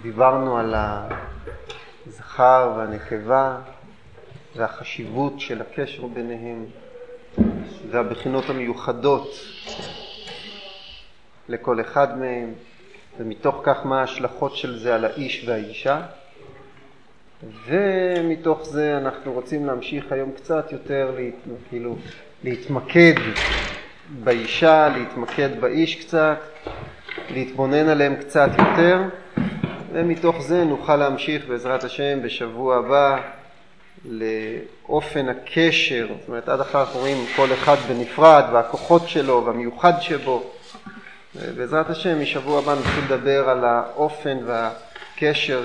דיברנו על הזכר והנקבה והחשיבות של הקשר ביניהם והבחינות המיוחדות לכל אחד מהם, ומתוך כך מה ההשלכות של זה על האיש והאישה. ומתוך זה אנחנו רוצים להמשיך היום קצת יותר להתמקד באישה, להתמקד באיש קצת, להתבונן עליהם קצת יותר, ומתוך זה נוכל להמשיך בעזרת השם בשבוע הבא לאופן הקשר. זאת אומרת, עד אחר אנחנו רואים כל אחד בנפרד והכוחות שלו והמיוחד שבו. בעזרת השם משבוע הבא נתחיל לדבר על האופן והקשר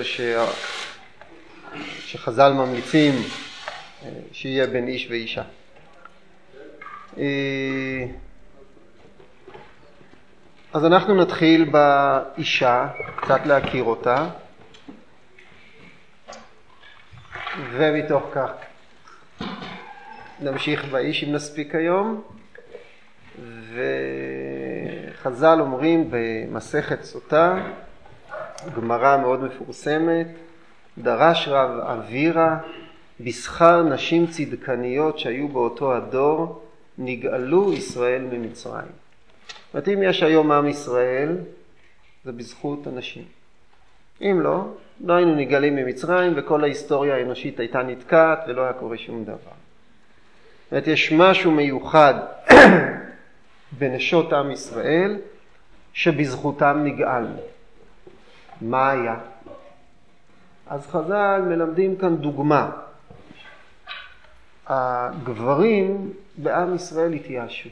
שחז"ל ממליצים שיהיה בין איש ואישה. אז אנחנו נתחיל באישה, קצת להכיר אותה, ומתוך כך נמשיך באיש אם נספיק היום. וחז"ל אומרים במסכת סוטה, גמרא מאוד מפורסמת, דרש רב אבירה בשכר נשים צדקניות שהיו באותו הדור נגאלו ישראל ממצרים. זאת אומרת, אם יש היום עם ישראל זה בזכות הנשים. אם לא, לא היינו נגאלים ממצרים וכל ההיסטוריה האנושית הייתה נתקעת ולא היה קורה שום דבר. זאת אומרת, יש משהו מיוחד בנשות עם ישראל שבזכותם נגאלנו. מה היה? אז חז"ל מלמדים כאן דוגמה. הגברים בעם ישראל התייאשו.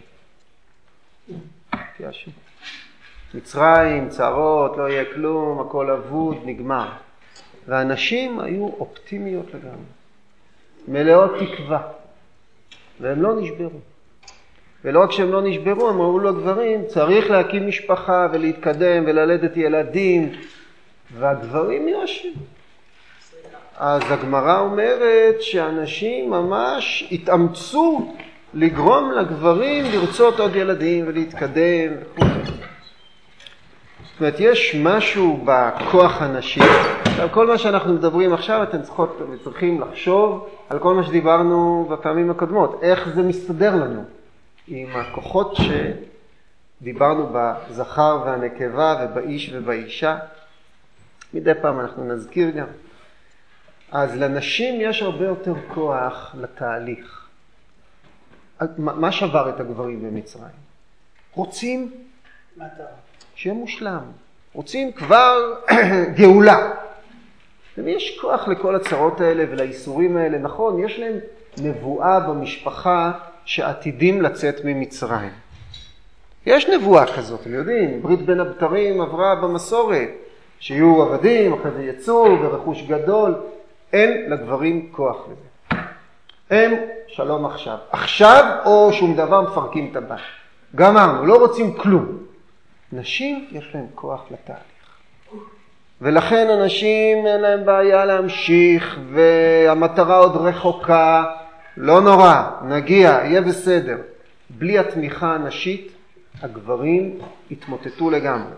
מצרים, צרות, לא יהיה כלום, הכל אבוד, נגמר. והנשים היו אופטימיות לגמרי, מלאות תקווה, והם לא נשברו. ולא רק שהם לא נשברו, הם אמרו לגברים, צריך להקים משפחה ולהתקדם וללדת ילדים, והגברים יושבים. אז הגמרא אומרת שאנשים ממש התאמצו לגרום לגברים לרצות עוד ילדים ולהתקדם וכו'. זאת אומרת, יש משהו בכוח הנשי. כל מה שאנחנו מדברים עכשיו, אתם צריכים לחשוב על כל מה שדיברנו בפעמים הקודמות. איך זה מסתדר לנו עם הכוחות שדיברנו בזכר והנקבה ובאיש ובאישה. מדי פעם אנחנו נזכיר גם. אז לנשים יש הרבה יותר כוח לתהליך. מה שבר את הגברים במצרים? רוצים שיהיה מושלם. רוצים כבר גאולה. ויש כוח לכל הצרות האלה ולאיסורים האלה. נכון, יש להם נבואה במשפחה שעתידים לצאת ממצרים. יש נבואה כזאת, אתם יודעים, ברית בין הבתרים עברה במסורת, שיהיו עבדים, אחרי זה יצאו ורכוש גדול. אין לגברים כוח לזה. הם שלום עכשיו. עכשיו או שום דבר מפרקים את הבית. גמרנו, לא רוצים כלום. נשים יש להם כוח לתהליך. ולכן אנשים אין להם בעיה להמשיך, והמטרה עוד רחוקה. לא נורא, נגיע, יהיה בסדר. בלי התמיכה הנשית, הגברים התמוטטו לגמרי.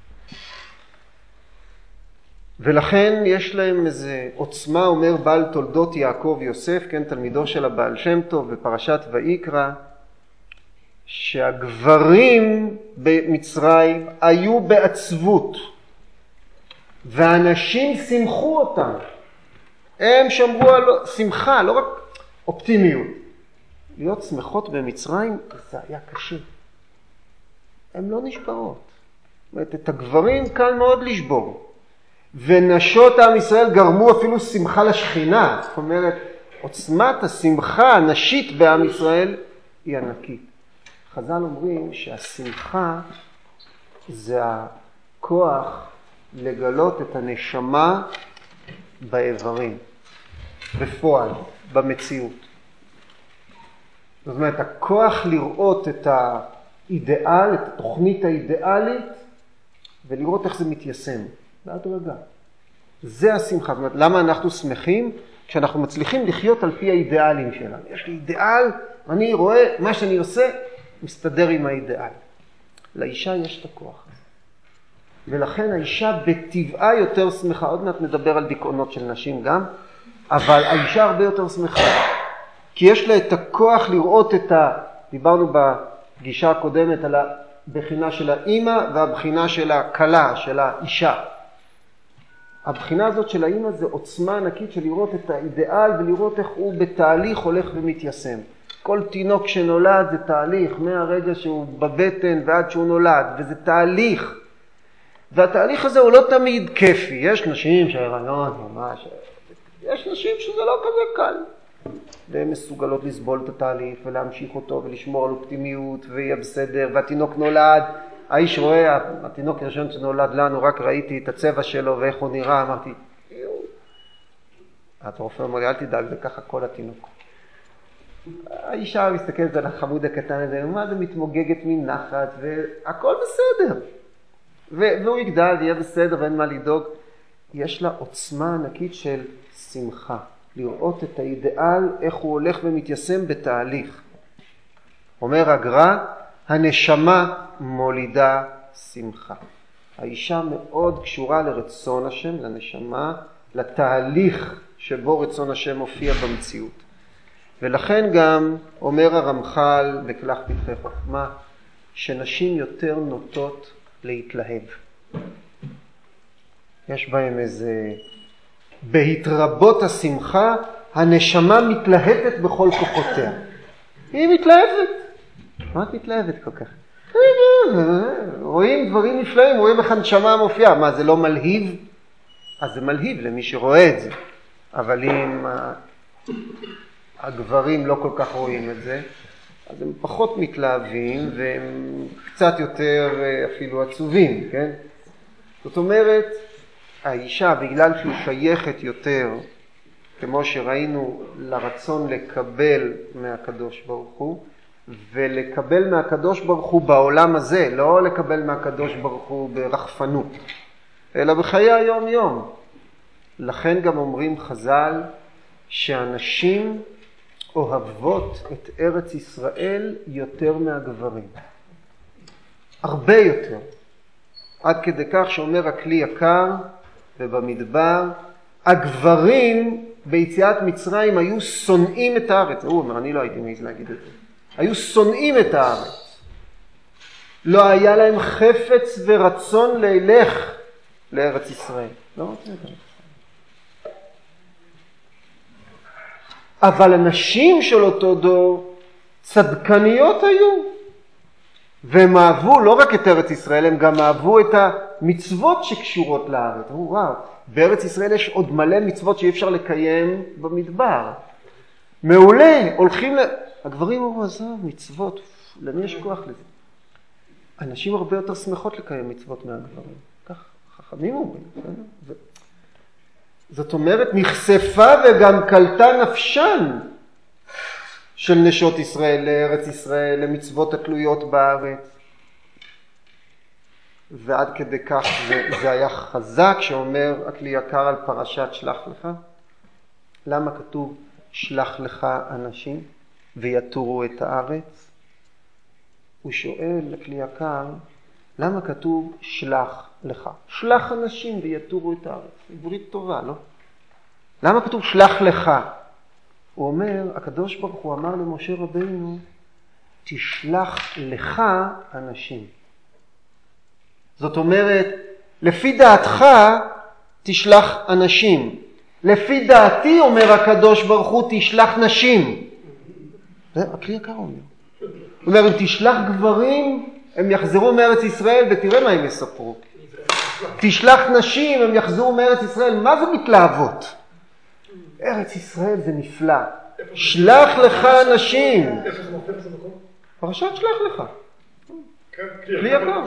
ולכן יש להם איזה עוצמה, אומר בעל תולדות יעקב יוסף, כן, תלמידו של הבעל שם טוב בפרשת ויקרא, שהגברים במצרים היו בעצבות, והאנשים שמחו אותם. הם שמרו על שמחה, לא רק אופטימיות. להיות שמחות במצרים זה היה קשה. הם לא נשברות. זאת אומרת, את הגברים קל מאוד לשבור. ונשות עם ישראל גרמו אפילו שמחה לשכינה. זאת אומרת, עוצמת השמחה הנשית בעם ישראל היא ענקית. חז"ל אומרים שהשמחה זה הכוח לגלות את הנשמה באיברים, בפועל, במציאות. זאת אומרת, הכוח לראות את האידאל, את התוכנית האידאלית, ולראות איך זה מתיישם. בהדרגה. זה השמחה. זאת אומרת, למה אנחנו שמחים? כשאנחנו מצליחים לחיות על פי האידאלים שלנו. יש לי אידאל, אני רואה מה שאני עושה, מסתדר עם האידאל. לאישה יש את הכוח הזה. ולכן האישה בטבעה יותר שמחה. עוד מעט נדבר על דיכאונות של נשים גם, אבל האישה הרבה יותר שמחה. כי יש לה את הכוח לראות דיברנו בפגישה הקודמת על הבחינה של האמא והבחינה של הכלה, של האישה. הבחינה הזאת של האמא זה עוצמה ענקית של לראות את האידיאל ולראות איך הוא בתהליך הולך ומתיישם. כל תינוק שנולד זה תהליך, מהרגע שהוא בבטן ועד שהוא נולד, וזה תהליך. והתהליך הזה הוא לא תמיד כיפי. יש נשים שההיריון ממש, יש נשים שזה לא כזה קל. והן מסוגלות לסבול את התהליך ולהמשיך אותו ולשמור על אופטימיות ויהיה בסדר, והתינוק נולד. האיש רואה, התינוק הראשון שנולד לנו, רק ראיתי את הצבע שלו ואיך הוא נראה, אמרתי, הרופא אומר לי, אל תדאג, זה ככה כל התינוק. האישה מסתכלת על החמוד הקטן הזה, מה זה מתמוגגת מנחת, והכל בסדר. והוא יגדל ויהיה בסדר ואין מה לדאוג. יש לה עוצמה ענקית של שמחה, לראות את האידיאל, איך הוא הולך ומתיישם בתהליך. אומר הגר"א, הנשמה מולידה שמחה. האישה מאוד קשורה לרצון השם, לנשמה, לתהליך שבו רצון השם מופיע במציאות. ולכן גם אומר הרמח"ל בכרך פתחי חוכמה, שנשים יותר נוטות להתלהב. יש בהם איזה, בהתרבות השמחה, הנשמה מתלהבת בכל כוחותיה. היא מתלהבת. מה את מתלהבת כל כך? רואים דברים נפלאים, רואים איך הנשמה מופיעה. מה, זה לא מלהיב? אז זה מלהיב למי שרואה את זה. אבל אם הגברים לא כל כך רואים את זה, אז הם פחות מתלהבים והם קצת יותר אפילו עצובים, כן? זאת אומרת, האישה, בגלל שהיא שייכת יותר, כמו שראינו, לרצון לקבל מהקדוש ברוך הוא, ולקבל מהקדוש ברוך הוא בעולם הזה, לא לקבל מהקדוש ברוך הוא ברחפנות, אלא בחיי היום יום. לכן גם אומרים חז"ל שאנשים אוהבות את ארץ ישראל יותר מהגברים. הרבה יותר. עד כדי כך שאומר הכלי יקר ובמדבר, הגברים ביציאת מצרים היו שונאים את הארץ. הוא אומר, אני לא הייתי מעז להגיד את זה. היו שונאים את הארץ. לא היה להם חפץ ורצון ללך לארץ ישראל. לא רוצים את ארץ ישראל. אבל הנשים של אותו דור צדקניות היו. והם אהבו לא רק את ארץ ישראל, הם גם אהבו את המצוות שקשורות לארץ. וואו, בארץ ישראל יש עוד מלא מצוות שאי אפשר לקיים במדבר. מעולה, הולכים הגברים אמרו, עזוב, מצוות, למי יש כוח לזה? אנשים הרבה יותר שמחות לקיים מצוות מהגברים. כך חכמים אומרים. זאת אומרת, נחשפה וגם קלטה נפשן של נשות ישראל לארץ ישראל, למצוות התלויות בארץ. ועד כדי כך זה היה חזק שאומר הכלי יקר על פרשת שלח לך. למה כתוב שלח לך אנשים ויתורו את הארץ? הוא שואל הכלי יקר, למה כתוב שלח לך? שלח אנשים ויתורו את הארץ. עברית טובה, לא? למה כתוב שלח לך? הוא אומר, הקדוש ברוך הוא אמר למשה רבינו, תשלח לך אנשים. זאת אומרת, לפי דעתך תשלח אנשים. לפי דעתי, אומר הקדוש ברוך הוא, תשלח נשים. זה הכלי יקר אומר. הוא אומר, אם תשלח גברים, הם יחזרו מארץ ישראל, ותראה מה הם יספרו. תשלח נשים, הם יחזרו מארץ ישראל. מה זה מתלהבות? ארץ ישראל זה נפלא. שלח לך אנשים. פרשת שלח לך. כלי יקר.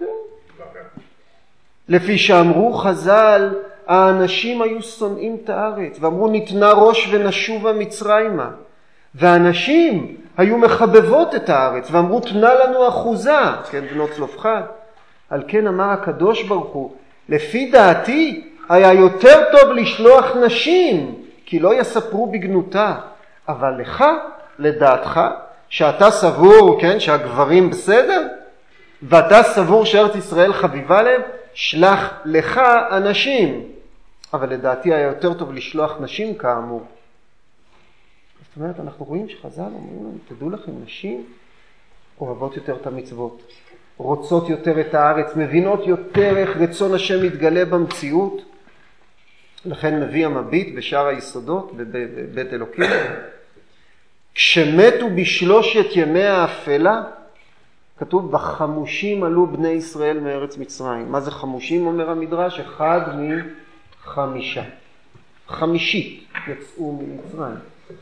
לפי שאמרו חז"ל, האנשים היו שונאים את הארץ, ואמרו ניתנה ראש ונשובה מצרימה. והאנשים היו מחבבות את הארץ, ואמרו תנה לנו אחוזה, כן, בנות צלופחד. על כן אמר הקדוש ברוך הוא, לפי דעתי היה יותר טוב לשלוח נשים, כי לא יספרו בגנותה. אבל לך, לדעתך, שאתה סבור, כן, שהגברים בסדר, ואתה סבור שארץ ישראל חביבה להם, שלח לך אנשים, אבל לדעתי היה יותר טוב לשלוח נשים כאמור. זאת אומרת, אנחנו רואים שחז"ל אומרים לנו, תדעו לכם, נשים אוהבות יותר את המצוות, רוצות יותר את הארץ, מבינות יותר איך רצון השם מתגלה במציאות. לכן מביא המביט בשאר היסודות, בבית אלוקים. כשמתו בשלושת ימי האפלה, כתוב, בחמושים עלו בני ישראל מארץ מצרים. מה זה חמושים, אומר המדרש? 1 מ-5. חמישית יצאו ממצרים.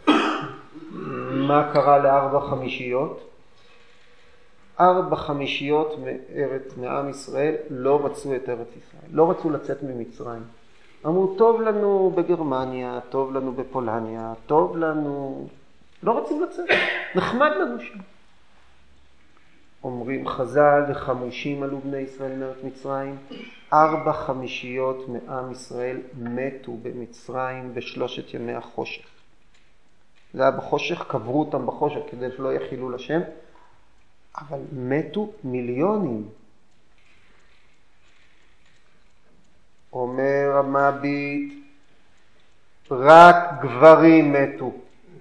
מה קרה ל4 חמישיות? 4 חמישיות מעם ישראל לא רצו את ארץ ישראל. לא רצו לצאת ממצרים. אמרו, טוב לנו בגרמניה, טוב לנו בפולניה, טוב לנו... לא רוצים לצאת. נחמד לנו שם. אומרים חז"ל, וחמושים עלו בני ישראל מארץ מצרים, 4 חמישיות מעם ישראל מתו במצרים בשלושת ימי החושך. זה היה בחושך, קברו אותם בחושך כדי שלא יחילו לשם, אבל מתו מיליונים. אומר המביט, רק גברים מתו.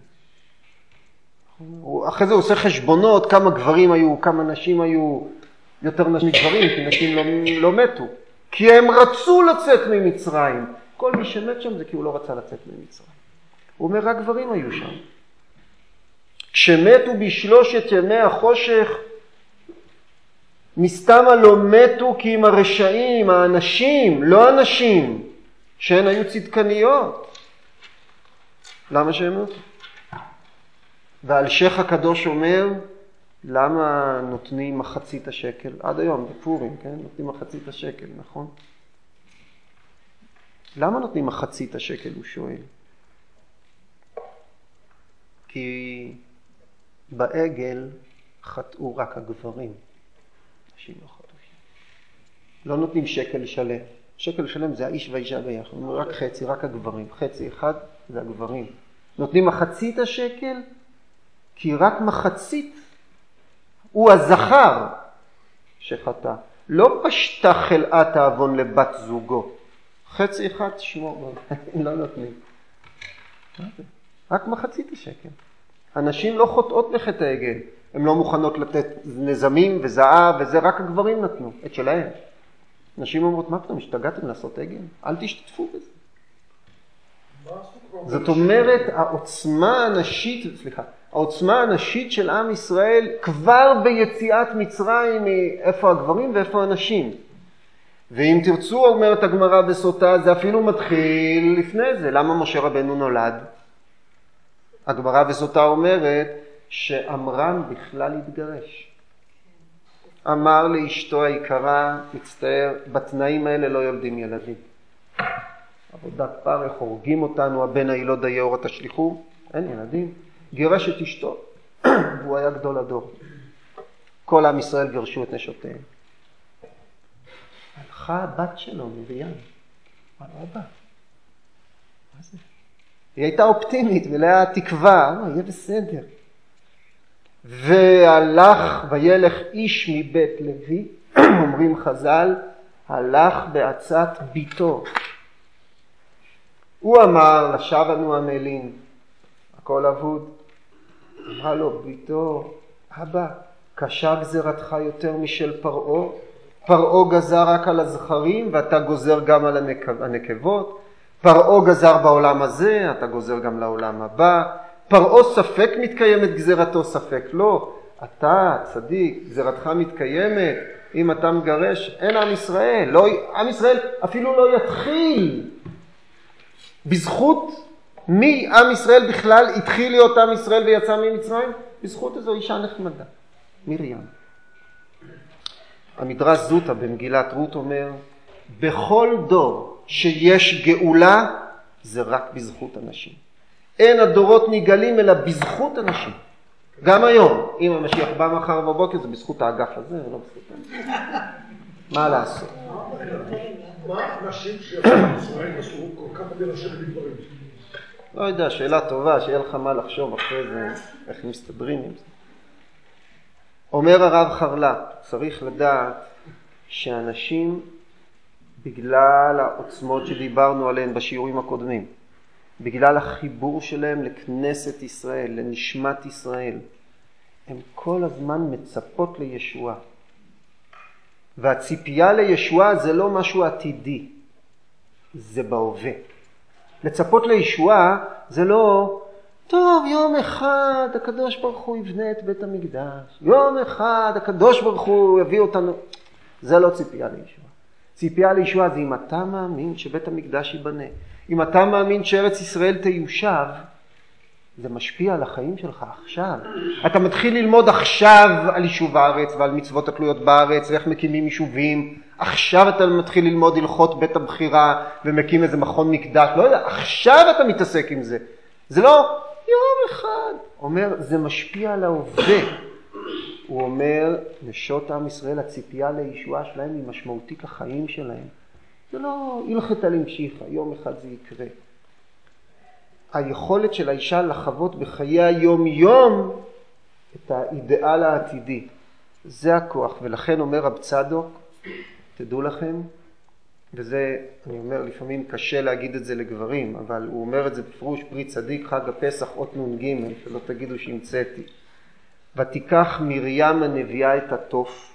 אחרי זה הוא עושה חשבונות, כמה גברים היו, כמה נשים היו, יותר נשים גברים, כי נשים לא מתו. כי הם רצו לצאת ממצרים. כל מי שמת שם זה כי הוא לא רצה לצאת ממצרים. הוא אומר, רק גברים היו שם. כשמתו בשלושת ימי החושך, מסתמה לא מתו כי עם הרשעים, האנשים, לא אנשים, שהן היו צדקניות. למה שהם מתו? והאלשיך הקדוש אומר, למה נותנים מחצית השקל? עד היום, בפורים, כן? נותנים מחצית השקל, נכון? למה נותנים מחצית השקל, הוא שואל? כי בעגל חטאו רק הגברים. נשים לא חטאו. לא נותנים שקל שלם. שקל שלם זה האיש והאישה ביחד. רק חצי, רק הגברים. חצי אחד זה הגברים. נותנים מחצית השקל, כי רק מחצית הוא הזכר שחטא. לא פשטה חלאת העוון לבת זוגו. חצי אחד שמור, לא נותנים. רק מחצית השקל. הנשים לא חוטאות בחטא העגל. הן לא מוכנות לתת נזמים וזהב, וזה רק הגברים נתנו, את שלהם. נשים אומרות, מה פתאום, השתגעתם לעשות עגל? אל תשתתפו בזה. זאת אומרת, העוצמה הנשית של עם ישראל כבר ביציאת מצרים, איפה הגברים ואיפה הנשים. ואם תרצו, אומרת הגמרא בסוטה, זה אפילו מתחיל לפני זה. למה משה רבנו נולד? הגמרא בסוטה אומרת שאמרם בכלל התגרש. אמר לאשתו היקרה, מצטער, בתנאים האלה לא יולדים ילדים. עבודת פרך, הורגים אותנו, הבן הילוד היאור תשליכו, אין ילדים. גירש את אשתו, והוא היה גדול הדור. כל עם ישראל גרשו את נשותיהם. הלכה הבת שלו, מרים. מה אבא? מה זה? היא הייתה אופטימית ולאה תקווה, יהיה בסדר. והלך וילך איש מבית לוי, אומרים חז"ל, הלך בעצת ביתו. הוא אמר, לשבנו המלין, הכל אבוד. אמרה לו, ביתו, אבא, קשה גזרתך יותר משל פרעה. פרעה גזר רק על הזכרים ואתה גוזר גם על הנקבות. פרעה גזר בעולם הזה, אתה גוזר גם לעולם הבא. פרעה ספק מתקיימת גזרתו, ספק לא. אתה צדיק, גזרתך מתקיימת. אם אתה מגרש, אין עם ישראל. לא, עם ישראל אפילו לא יתחיל. בזכות מי עם ישראל בכלל התחיל להיות עם ישראל ויצא ממצרים? בזכות איזו אישה נחמדה, מרים. המדרש זוטה במגילת רות אומר, בכל דור שיש גאולה, זה רק בזכות אנשים. אין הדורות נגלים אלא בזכות אנשים. גם היום, אם המשיח בא מחר בבוקר, זה בזכות האגף הזה, ולא בזכות אנשים. מה לעשות? מה אנשים שיצאו מישראל עשו כל כך הרבה לשבת בדברים? לא יודע, שאלה טובה, שיהיה לך מה לחשוב אחרי זה, איך מסתדרים עם זה. אומר הרב חרל"פ, צריך לדעת שאנשים בגלל העוצמות שדיברנו עליהן בשיעורים הקודמים, בגלל החיבור שלהם לכנסת ישראל, לנשמת ישראל, הן כל הזמן מצפות לישועה. והציפייה לישועה זה לא משהו עתידי, זה בהווה. לצפות לישועה זה לא, טוב, יום אחד הקדוש ברוך הוא יבנה את בית המקדש, יום אחד הקדוש ברוך הוא יביא אותנו. זה לא ציפייה לישועה. ציפייה לישועה זה אם אתה מאמין שבית המקדש ייבנה, אם אתה מאמין שארץ ישראל תיושב, זה משפיע על החיים שלך עכשיו. אתה מתחיל ללמוד עכשיו על יישוב הארץ ועל מצוות התלויות בארץ ואיך מקימים יישובים. עכשיו אתה מתחיל ללמוד הלכות בית הבחירה ומקים איזה מכון מקדש. לא יודע, עכשיו אתה מתעסק עם זה. זה לא יום אחד. אומר, זה משפיע על ההווה. הוא אומר, נשות עם ישראל, הציפייה לישועה שלהם היא משמעותית לחיים שלהם. זה לא הלכת על המשיכה, יום אחד זה יקרה. היכולת של האישה לחוות בחיי היום-יום את האידאל העתידי. זה הכוח, ולכן אומר רב צדוק, תדעו לכם, וזה, אני אומר, לפעמים קשה להגיד את זה לגברים, אבל הוא אומר את זה בפירוש פרי צדיק, חג הפסח, אות נ"ג, שלא תגידו שהמצאתי. ותיקח מרים הנביאה את התוף.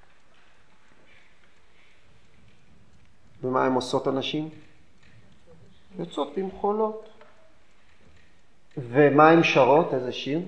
ומה הם עושות אנשים? יוצאות במחולות. ומה הם שרות? איזה שיר?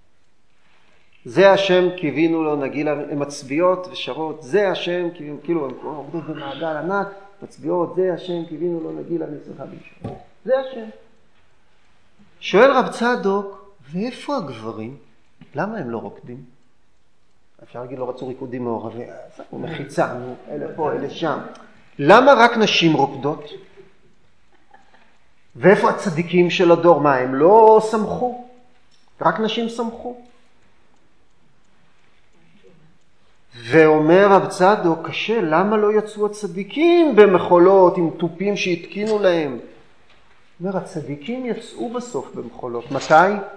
זה השם קיווינו לו נגילה, הן מצביעות ושרות, זה השם, כאילו הן עובדות במעגל ענק, מצביעות, זה השם קיווינו לו נגילה נצחה בישוע. זה השם. שואל רב צדוק, ואיפה הגברים? למה הם לא רוקדים? אפשר להגיד לא רצו ריקודים מעורבים, הוא מחיצה, אלה פה, אלה שם. למה רק נשים רוקדות? ואיפה הצדיקים של הדור? מה, הם לא שמחו? רק נשים שמחו. ואומר רב צדוק, קשה, למה לא יצאו הצדיקים במחולות עם טופים שהתקינו להם? אומר, הצדיקים יצאו בסוף במחולות. מתי?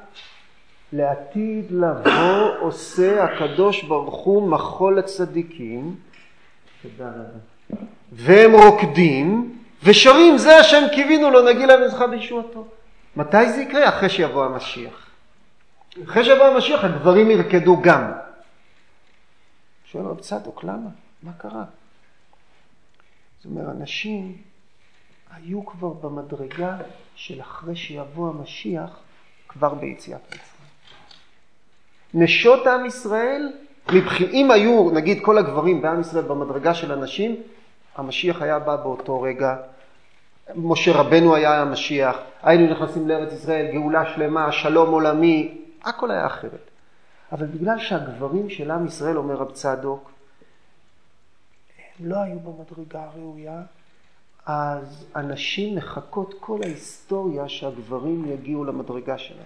לעתיד לבוא עושה הקדוש ברוך הוא מחול לצדיקים, והם רוקדים ושרים, זה השם קיווינו לו נגילה נצחה בישועתו. מתי זה יקרה? אחרי שיבוא המשיח. אחרי שיבוא המשיח הגברים ירקדו גם. שואל רב צדוק, למה? מה קרה? זאת אומרת, אנשים היו כבר במדרגה של אחרי שיבוא המשיח, כבר ביציאת מצרים. נשות עם ישראל, אם היו, נגיד, כל הגברים בעם ישראל במדרגה של הנשים, המשיח היה בא באותו רגע, משה רבנו היה המשיח, היינו נכנסים לארץ ישראל, גאולה שלמה, שלום עולמי, הכל היה אחרת. אבל בגלל שהגברים של עם ישראל, אומר רב צדוק, הם לא היו במדרגה הראויה, אז אנשים מחכות כל ההיסטוריה שהגברים יגיעו למדרגה שלהם.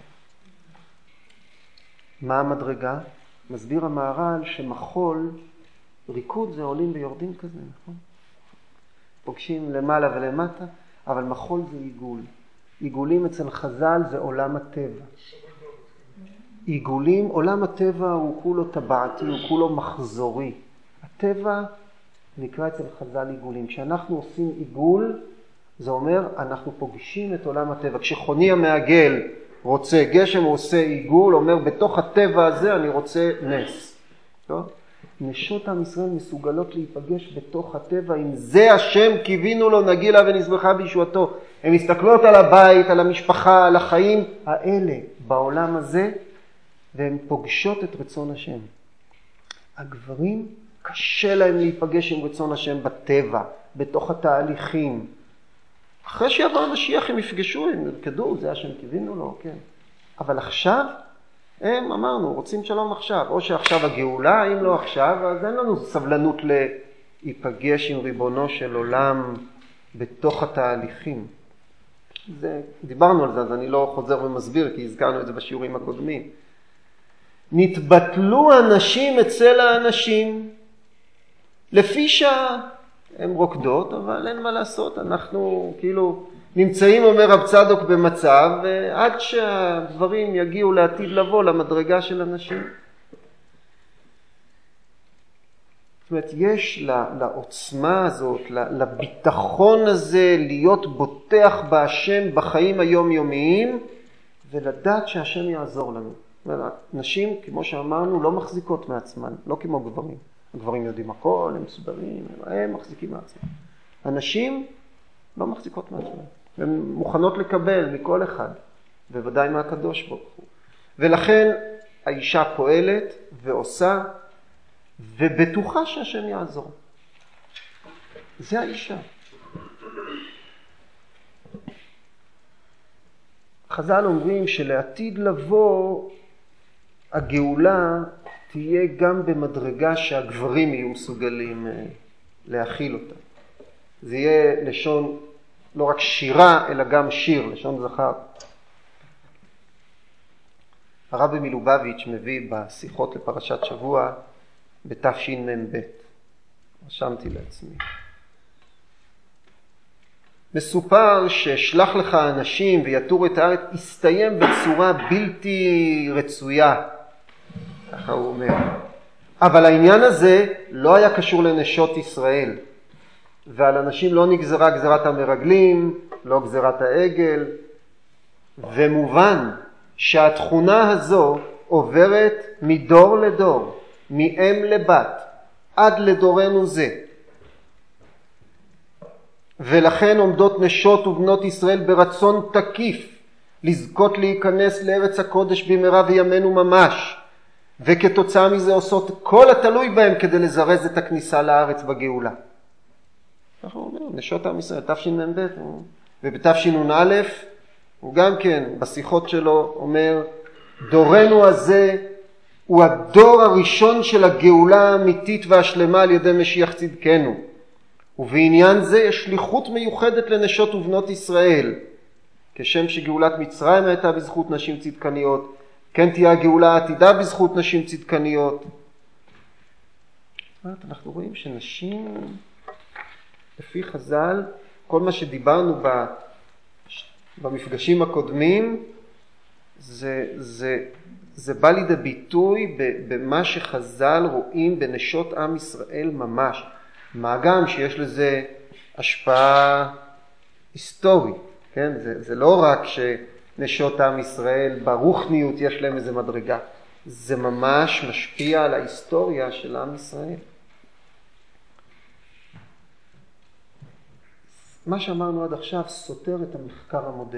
מה המדרגה? מסביר המהר"ל שמחול, ריקוד זה עולים ויורדים כזה, נכון? פוגשים למעלה ולמטה, אבל מחול זה עיגול. עיגולים אצל חז"ל זה עולם הטבע. עיגולים, עולם הטבע הוא כולו טבעתי, הוא כולו מחזורי. הטבע נקרא אצל חז"ל עיגולים. כשאנחנו עושים עיגול, זה אומר אנחנו פוגשים את עולם הטבע. כשחוני המעגל רוצה גשם, הוא עושה עיגול, אומר בתוך הטבע הזה אני רוצה נס. טוב? נשות עם ישראל מסוגלות להיפגש בתוך הטבע, אם זה השם קיווינו לו נגילה ונשמחה בישועתו. הן מסתכלות על הבית, על המשפחה, על החיים האלה בעולם הזה, והן פוגשות את רצון השם. הגברים קשה להם להיפגש עם רצון השם בטבע, בתוך התהליכים. אחרי שיבוא המשיח הם יפגשו, הם ירקדו, זה השם קיווינו לו, כן. אבל עכשיו, הם אמרנו, רוצים שלום עכשיו, או שעכשיו הגאולה, אם לא עכשיו, אז אין לנו סבלנות להיפגש עם ריבונו של עולם בתוך התהליכים. דיברנו על זה, אז אני לא חוזר ומסביר, כי הזכרנו את זה בשיעורים הקודמים. נתבטלו אנשים אצל האנשים, לפי שעה הם רוקדות, אבל אין מה לעשות, אנחנו כאילו נמצאים, אומר רב צדוק, במצב, עד שהדברים יגיעו לעתיד לבוא למדרגה של אנשים. זאת אומרת, יש לעוצמה הזאת, לביטחון הזה, להיות בוטח בהשם בחיים היומיומיים, ולדעת שהשם יעזור לנו. נשים, כמו שאמרנו, לא מחזיקות מעצמן, לא כמו גברים. הגברים יודעים הכל, הם מסודרים, הם מחזיקים מעצמם. הנשים לא מחזיקות מעצמן. הן מוכנות לקבל מכל אחד, בוודאי מהקדוש ברוך הוא. ולכן האישה פועלת ועושה, ובטוחה שהשם יעזור. זה האישה. חז"ל אומרים שלעתיד לבוא הגאולה תהיה גם במדרגה שהגברים יהיו מסוגלים להכיל אותה. זה יהיה לשון לא רק שירה אלא גם שיר, לשון זכר. הרבי מלובביץ' מביא בשיחות לפרשת שבוע בתשמ"ב. רשמתי לעצמי. מסופר ששלח לך אנשים ויתור את הארץ, הסתיים בצורה בלתי רצויה. ככה הוא אומר. אבל העניין הזה לא היה קשור לנשות ישראל. ועל אנשים לא נגזרה גזרת המרגלים, לא גזרת העגל. ומובן שהתכונה הזו עוברת מדור לדור, מאם לבת, עד לדורנו זה. ולכן עומדות נשות ובנות ישראל ברצון תקיף לזכות להיכנס לארץ הקודש במהרה וימינו ממש, וכתוצאה מזה עושות כל התלוי בהם כדי לזרז את הכניסה לארץ בגאולה. אנחנו אומרים, נשות עם ישראל, תשמ"ב, ובתשנ"א הוא גם כן בשיחות שלו אומר, דורנו הזה הוא הדור הראשון של הגאולה האמיתית והשלמה על ידי משיח צדקנו. ובעניין זה יש שליחות מיוחדת לנשות ובנות ישראל. כשם שגאולת מצרים הייתה בזכות נשים צדקניות, כן תהיה הגאולה העתידה בזכות נשים צדקניות. אנחנו רואים שנשים, לפי חז"ל, כל מה שדיברנו במפגשים הקודמים, זה בא לידי ביטוי במה שחז"ל רואים בנשות עם ישראל ממש. מה גם שיש לזה השפעה היסטורית, כן? זה לא רק שנשות עם ישראל ברוחניות יש להם איזה מדרגה, זה ממש משפיע על ההיסטוריה של עם ישראל. מה שאמרנו עד עכשיו סותר את המחקר המודרני.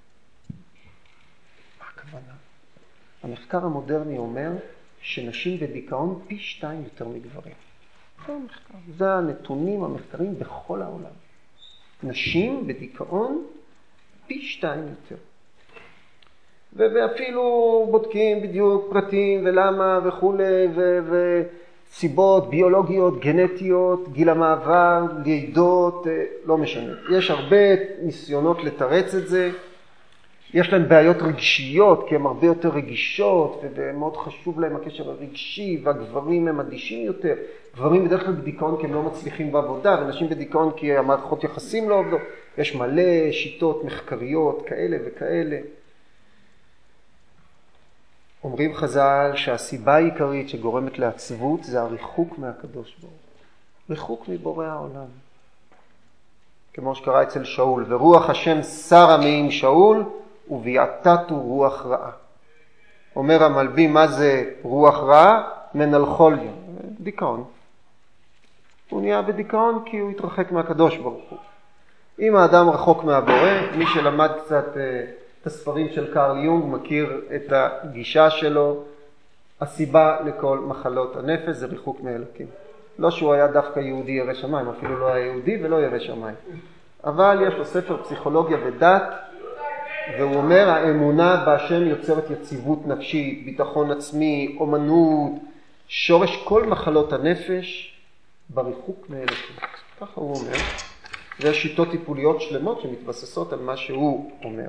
מה הכוונה? המחקר המודרני אומר שנשים בדיכאון פי 2 יותר מגברים. זה הנתונים המחקריים בכל העולם. נשים בדיכאון פי 2 יותר. ואפילו בודקים בדיוק פרטים ולמה וכו' וסיבות ביולוגיות, גנטיות, גיל המעבר, לידות, לא משנה. יש הרבה ניסיונות לתרץ את זה. יש להם בעיות רגשיות, כי הן הרבה יותר רגישות, ומאוד חשוב להם הקשר הרגשי, והגברים הם אדישים יותר. גברים בדרך כלל בדיכאון כי הם לא מצליחים בעבודה, ונשים בדיכאון כי המערכות יחסים לא עובדות. יש מלא שיטות מחקריות כאלה וכאלה. אומרים חז"ל שהסיבה העיקרית שגורמת לעצבות זה הריחוק מהקדוש ברוך הוא. ריחוק מבורא העולם. כמו שקרה אצל שאול, ורוח השם שרה מעם שאול, וביעתתו רוח רעה. אומר המלבי, מה זה רוח רעה? מנלחוליה, דיכאון. הוא נהיה בדיכאון כי הוא התרחק מהקדוש ברוך הוא. אם האדם רחוק מהבורא, מי שלמד קצת את הספרים של קרל יונג מכיר את הגישה שלו, הסיבה לכל מחלות הנפש זה ריחוק מאלוקים. לא שהוא היה דווקא יהודי ירא שמיים, אפילו לא היה יהודי ולא ירא שמיים. אבל יש לו ספר פסיכולוגיה ודת, והוא אומר, האמונה בהשם יוצרת יציבות נפשית, ביטחון עצמי, אומנות, שורש כל מחלות הנפש בריחוק מאלוקים. ככה הוא אומר. זה שיטות טיפוליות שלמות שמתבססות על מה שהוא אומר.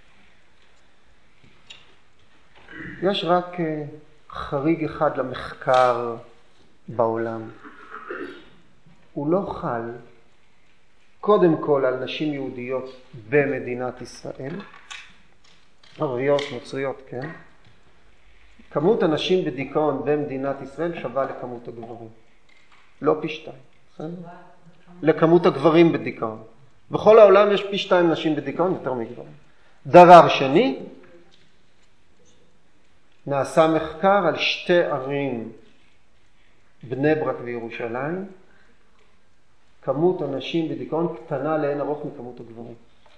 יש רק חריג אחד למחקר בעולם. הוא לא חל קודם כל על נשים יהודיות במדינת ישראל, ערביות, נוצריות, כן? כמות הנשים בדיכאון במדינת ישראל שווה לכמות הגברים. לא פי 2. לכמות הגברים בדיכאון. בכל העולם יש פי 2 נשים בדיכאון יותר מגברים. דבר שני, נעשה מחקר על 2 ערים, בני ברק וירושלים, כמות הנשים בדיכאון קטנה לאין ארוך מכמות הגברים.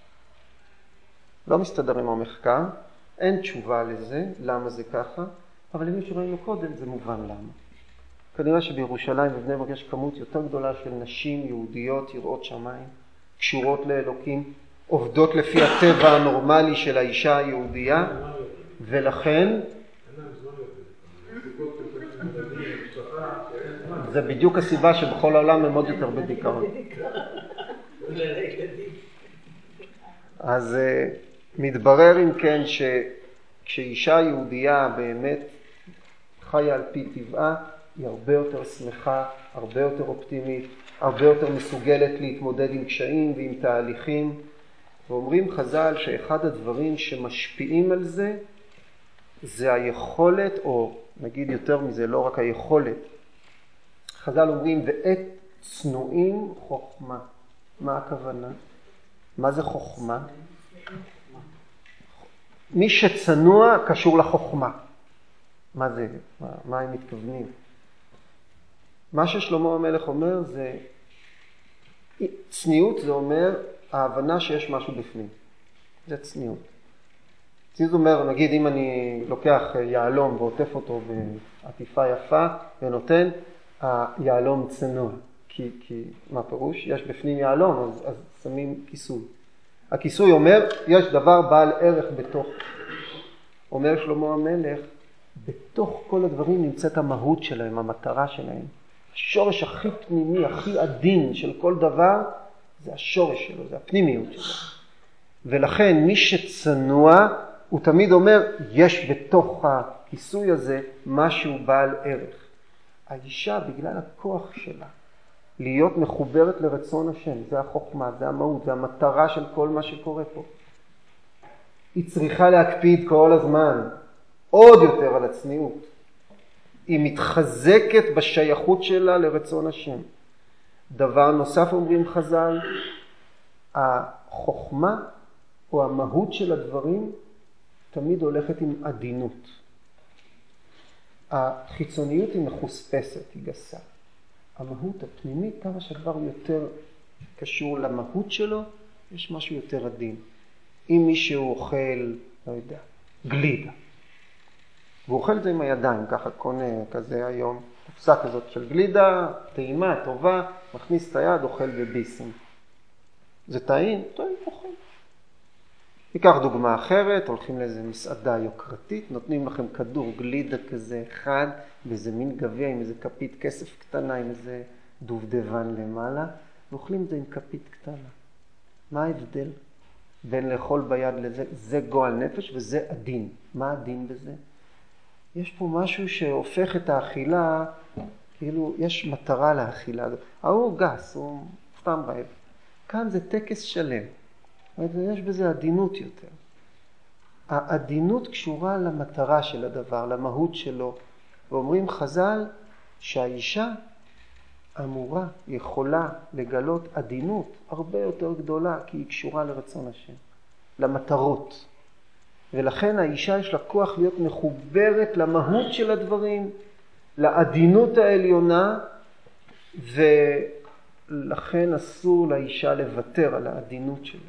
לא מסתדר עם המחקר, אין תשובה לזה, למה זה ככה, אבל אם שראינו קודם זה מובן למה. כנראה שבירושלים ובני ברק יש כמות יותר גדולה של נשים יהודיות יראות שמיים, קשורות לאלוקים, עובדות לפי הטבע הנורמלי של האישה היהודייה, ולכן זה בדיוק הסיבה שבכל העולם הם עוד יותר בדיכאון. אז מתברר אם כן שכשאישה יהודייה באמת חיה על פי טבעה, היא הרבה יותר שמחה, הרבה יותר אופטימית, הרבה יותר מסוגלת להתמודד עם קשיים ועם תהליכים. ואומרים חז"ל שאחד הדברים שמשפיעים על זה, זה היכולת, או נגיד יותר מזה, לא רק היכולת. חז"ל אומרים, ואת צנועים חוכמה. מה הכוונה? מה זה חוכמה? מי שצנוע קשור לחוכמה. מה זה? מה הם מתכוונים? מה ששלמה המלך אומר זה, צניעות זה אומר ההבנה שיש משהו בפנים. זה צניעות. צניעות אומר, נגיד אם אני לוקח יעלום ועוטף אותו בעטיפה יפה ונותן, היעלום צנוע. כי מה פירוש? יש בפנים יעלום, אז שמים כיסוי. הכיסוי אומר, יש דבר בעל ערך בתוך. אומר שלמה המלך, בתוך כל הדברים נמצאת המהות שלהם, המטרה שלהם. השורש הכי פנימי, הכי עדין של כל דבר, זה השורש שלו, זה הפנימיות שלו. ולכן מי שצנוע, הוא תמיד אומר, יש בתוך הכיסוי הזה משהו בעל ערך. האישה, בגלל הכוח שלה, להיות מחוברת לרצון השם, זה החוכמה, זה המהות, זה המטרה של כל מה שקורה פה. היא צריכה להקפיד כל הזמן, עוד יותר על הצניעות. היא מתחזקת בשייכות שלה לרצון השם. דבר נוסף אומרים חז"ל, החוכמה או המהות של הדברים תמיד הולכת עם עדינות. החיצוניות היא מחוספסת, היא גסה. המהות הפנימית, כמה שהדבר יותר קשור למהות שלו, יש משהו יותר עדין. אם מישהו אוכל, לא יודע, גלידה, והוא אוכל את זה עם הידיים, ככה קונה כזה היום, תפסה כזאת של גלידה, טעימה, טובה, מכניס את היד, אוכל בביסים. זה טעים? טעים, אוכל. ניקח דוגמה אחרת, הולכים לאיזה מסעדה יוקרתית, נותנים לכם כדור גלידה כזה אחד, באיזה מין גביע עם איזה כפית כסף קטנה, עם איזה דובדבן למעלה, ואוכלים את זה עם כפית קטנה. מה ההבדל בין לאכול ביד לזה? זה גועל נפש וזה עדין. מה עדין בזה? יש פה משהו שהופך את האכילה, כאילו יש מטרה לאכילה. הוא גס, הוא סתם רעב. כאן זה טקס שלם. יש בזה עדינות יותר. העדינות קשורה למטרה של הדבר, למהות שלו. ואומרים חז"ל שהאישה אמורה, יכולה לגלות עדינות הרבה יותר גדולה, כי היא קשורה לרצון השם, למטרות. ולכן האישה יש לה כוח להיות מחוברת למהות של הדברים, לעדינות העליונה, ולכן אסור לאישה לוותר על העדינות שלה.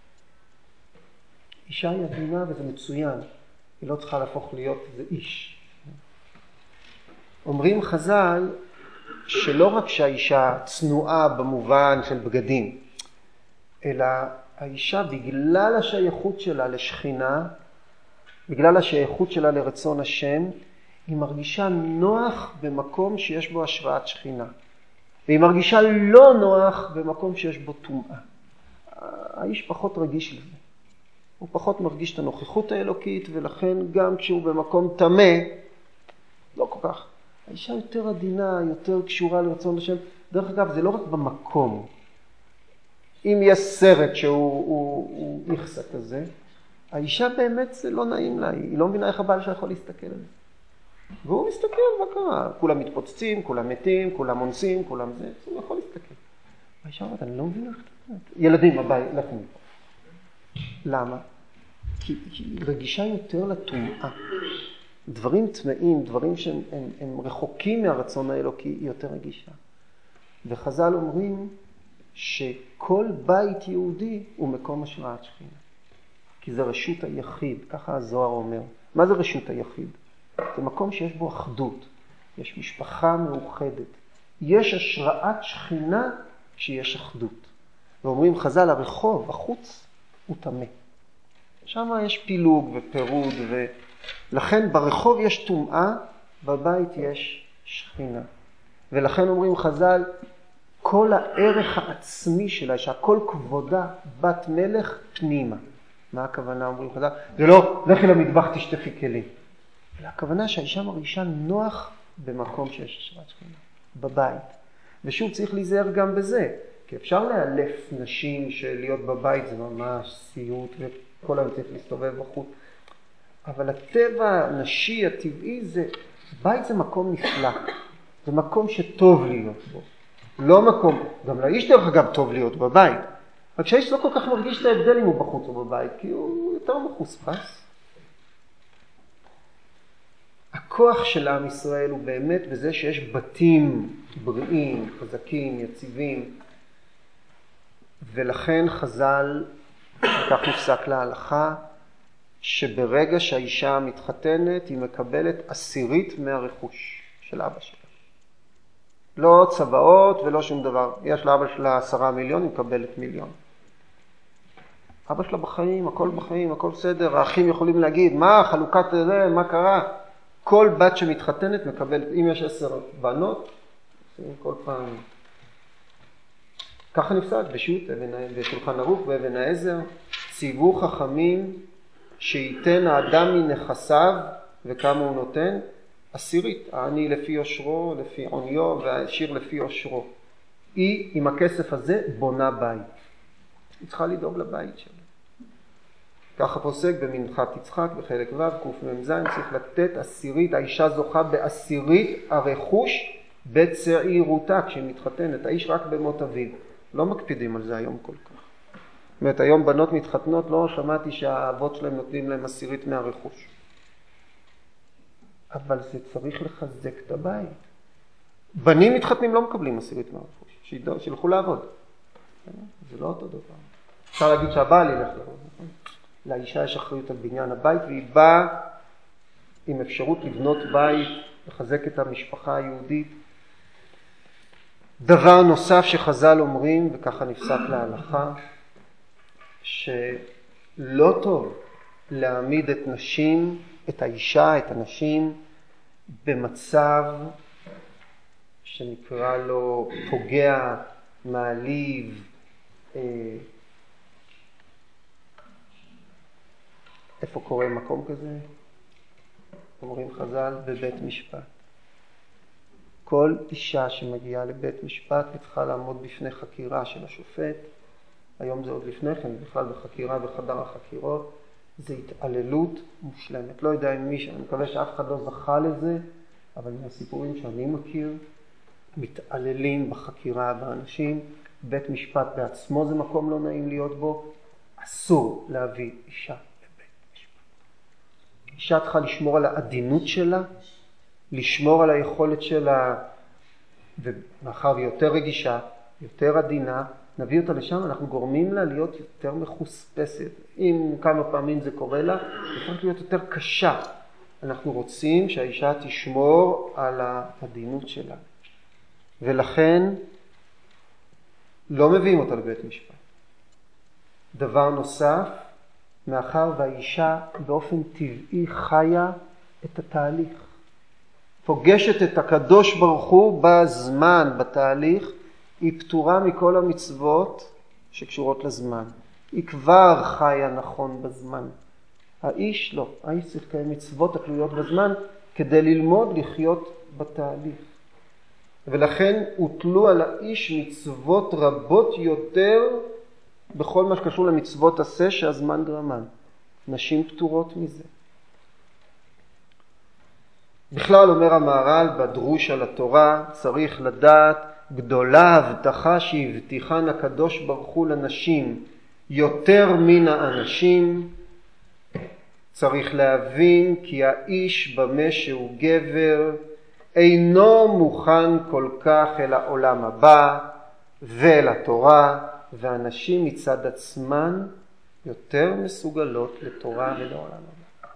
אישה היא עדינה וזה מצוין, היא לא צריכה להפוך להיות איזה איש. אומרים חז"ל שלא רק שהאישה צנועה במובן של בגדים, אלא האישה בגלל השייכות שלה לשכינה, בגלל השייכות שלה לרצון השם, היא מרגישה נוח במקום שיש בו השראת שכינה. והיא מרגישה לא נוח במקום שיש בו טומאה. האיש פחות רגיש לזה. הוא פחות מרגיש את הנוכחות האלוקית, ולכן גם כשהוא במקום טמא, לא כל כך. האישה יותר עדינה, יותר קשורה לרצון השם. דרך אגב, זה לא רק במקום. אם יש סרט שהוא יחסה כזה, האישה באמת זה לא נעים לה, היא לא מבינה איך הבעל שלה יכול להסתכל על זה. והוא מסתכל, מה קרה? כולם מתפוצצים, כולם מתים, כולם אונסים, כולם זה, הוא יכול להסתכל. האישה אומרת, אני לא מבינה איך אתה אומרת. ילדים, הבית, לכו מפה. למה? כי היא רגישה יותר לטומאה. דברים טמאים, דברים שהם רחוקים מהרצון האלוקי, היא יותר רגישה. וחז"ל אומרים שכל בית יהודי הוא מקום השראת שכינה. כי זה רשות היחיד, ככה הזוהר אומר. מה זה רשות היחיד? זה מקום שיש בו אחדות, יש משפחה מאוחדת. יש השראת שכינה כשיש אחדות. ואומרים חז"ל, הרחוב, החוץ, הוא טמא. שם יש פילוג ופירוד, ולכן ברחוב יש טומאה, בבית יש שכינה. ולכן אומרים חז"ל, כל הערך העצמי שלה, שהכל כבודה, בת מלך פנימה. מה הכוונה אומרים חז"ל? זה לא, לכי למטבח תשטפי כלים. הכוונה שהאישה מרגישה נוח במקום שיש השראת שכינה, בבית. ושוב צריך להיזהר גם בזה, כי אפשר לאלף נשים שלהיות בבית זה ממש סיוט וכל היום צריך להסתובב בחוץ. אבל הטבע הנשי, הטבעי, בית זה מקום נפלא, זה מקום שטוב להיות בו. לא מקום, גם לאיש דרך אגב טוב להיות בבית, רק שהאיש לא כל כך מרגיש את ההבדל אם הוא בחוץ או בבית, כי הוא יותר מחוספס. הכוח של עם ישראל הוא באמת בזה שיש בתים בריאים, חזקים, יציבים, ולכן חז"ל, כך נפסק להלכה, שברגע שהאישה מתחתנת היא מקבלת 10% מהרכוש של אבא שלה. לא צבאות ולא שום דבר. יש לאבא שלה 10 מיליון, היא מקבלת 1 מיליון. אבא שלה בחיים, הכל בסדר. האחים יכולים להגיד, מה חלוקת זה, מה קרה? כל בת שמתחתנת מקבלת, אם יש 10 בנות, כל פעם. ככה נפסק בשו"ת, בשולחן ערוך ואבן העזר, ציוו חכמים שייתן האדם מנכסיו, וכמה הוא נותן? 10, העני לפי יושרו, לפי עוניו, והעשיר לפי יושרו. היא עם הכסף הזה בונה בית. היא צריכה לדאוג לבית שלה. ככה פוסק במנחת יצחק בחלק ו' קמ"ז, צריך לתת 10, האישה זוכה ב10 הרכוש בצעירותה כשהיא מתחתנת. האיש רק במות אביו. לא מקפידים על זה היום כל כך. זאת אומרת, היום בנות מתחתנות, לא שמעתי שהאבות שלהם נותנים להם 10 מהרכוש. אבל זה צריך לחזק את הבית. בנים מתחתנים לא מקבלים 10 מהרכוש, שילכו לעבוד. זה לא אותו דבר. אפשר להגיד שהבעל ילך לעבוד. לאישה יש אחריות על בניין הבית, והיא באה עם אפשרות לבנות בית, לחזק את המשפחה היהודית. דבר נוסף שחז"ל אומרים, וככה נפסק להלכה, שלא טוב להעמיד את נשים, את האישה, את הנשים, במצב שנקרא לו פוגע, מעליב, איפה קורה מקום כזה? אומרים חז"ל, בבית משפט. כל אישה שמגיעה לבית משפט צריכה לעמוד בפני חקירה של השופט. היום זה עוד לפני כן, בכלל בחקירה בחדר החקירות. זה התעללות מושלמת. לא יודע אם מישהו, אני מקווה שאף אחד לא זכה לזה, אבל מהסיפורים שאני מכיר, מתעללים בחקירה באנשים. בית משפט בעצמו זה מקום לא נעים להיות בו. אסור להביא אישה לבית משפט. אישה צריכה לשמור על העדינות שלה, לשמור על היכולת שלה, ומאחר והיא יותר רגישה, יותר עדינה, נביא אותה לשם, אנחנו גורמים לה להיות יותר מחוספסת. אם כמה פעמים זה קורה לה, היא צריכה להיות יותר קשה. אנחנו רוצים שהאישה תשמור על העדינות שלה. ולכן לא מביאים אותה לבית משפט. דבר נוסף, מאחר והאישה באופן טבעי חיה את התהליך. פוגשת את הקדוש ברוך הוא בזמן, בתהליך, היא פטורה מכל המצוות שקשורות לזמן. היא כבר חיה נכון בזמן. האיש לא. האיש צריך לקיים מצוות התלויות בזמן כדי ללמוד לחיות בתהליך. ולכן הוטלו על האיש מצוות רבות יותר בכל מה שקשור למצוות עשה שהזמן גרמן. נשים פטורות מזה. בכלל אומר המהר"ל בדרוש על התורה, צריך לדעת גדולה הבטחה שהבטיחן הקדוש ברוך הוא לנשים יותר מן האנשים. צריך להבין כי האיש במה שהוא גבר אינו מוכן כל כך אל העולם הבא ואל התורה, והנשים מצד עצמן יותר מסוגלות לתורה ולעולם הבא.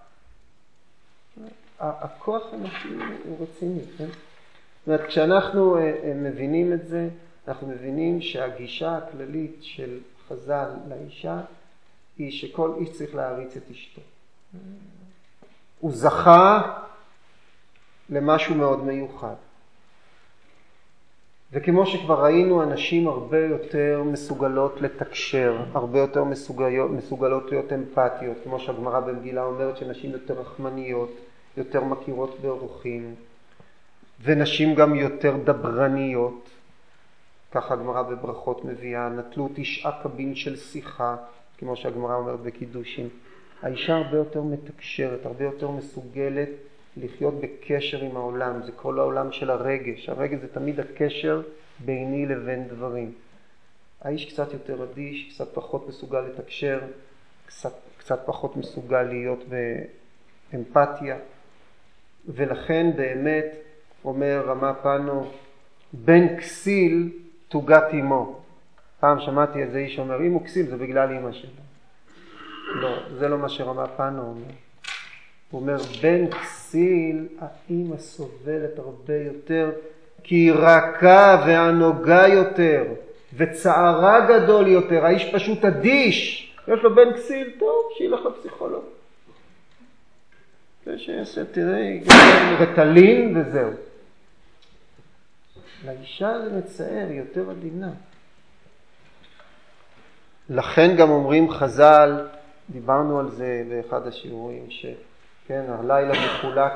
הכוח הנשי הוא רציני, כן? זאת אומרת, כשאנחנו מבינים את זה, אנחנו מבינים שהגישה הכללית של חז"ל לאישה היא שכל איש צריך להריץ את אשתו. הוא זכה למשהו מאוד מיוחד. וכמו שכבר ראינו, הנשים הרבה יותר מסוגלות לתקשר, הרבה יותר מסוגלות להיות אמפתיות, כמו שהגמרא במגילה אומרת שנשים יותר רחמניות, יותר מכירות באורחים, ונשים גם יותר דברניות. ככה הגמרא בברכות מביאה, נטלו 9 קבין של שיחה, כמו שהגמרא אומרת בקידושין. האישה הרבה יותר מתקשרת, הרבה יותר מסוגלת לחיות בקשר עם העולם. זה כל העולם של הרגש. הרגש זה תמיד הקשר ביני לבין דברים. האיש קצת יותר אדיש, קצת פחות מסוגל לתקשר, קצת פחות מסוגל להיות באמפתיה. ולכן באמת אומר רמה פנו, בן כסיל תוגת אמו. פעם שמעתי איזה איש אומר, אם הוא כסיל זה בגלל אמא שלו. לא, זה לא מה שרמה פנו אומר. הוא אומר, בן כסיל, האמא סובלת הרבה יותר, כי היא רכה וענוגה יותר, וצערה גדול יותר. האיש פשוט אדיש. יש לו בן כסיל, טוב, שילך לפסיכולוג. זה שיעשה, תראה, רטלין וזהו. לאישה זה מצער, יותר עדינה. לכן גם אומרים חז"ל, דיברנו על זה באחד השיעורים, שכן, הלילה מחולק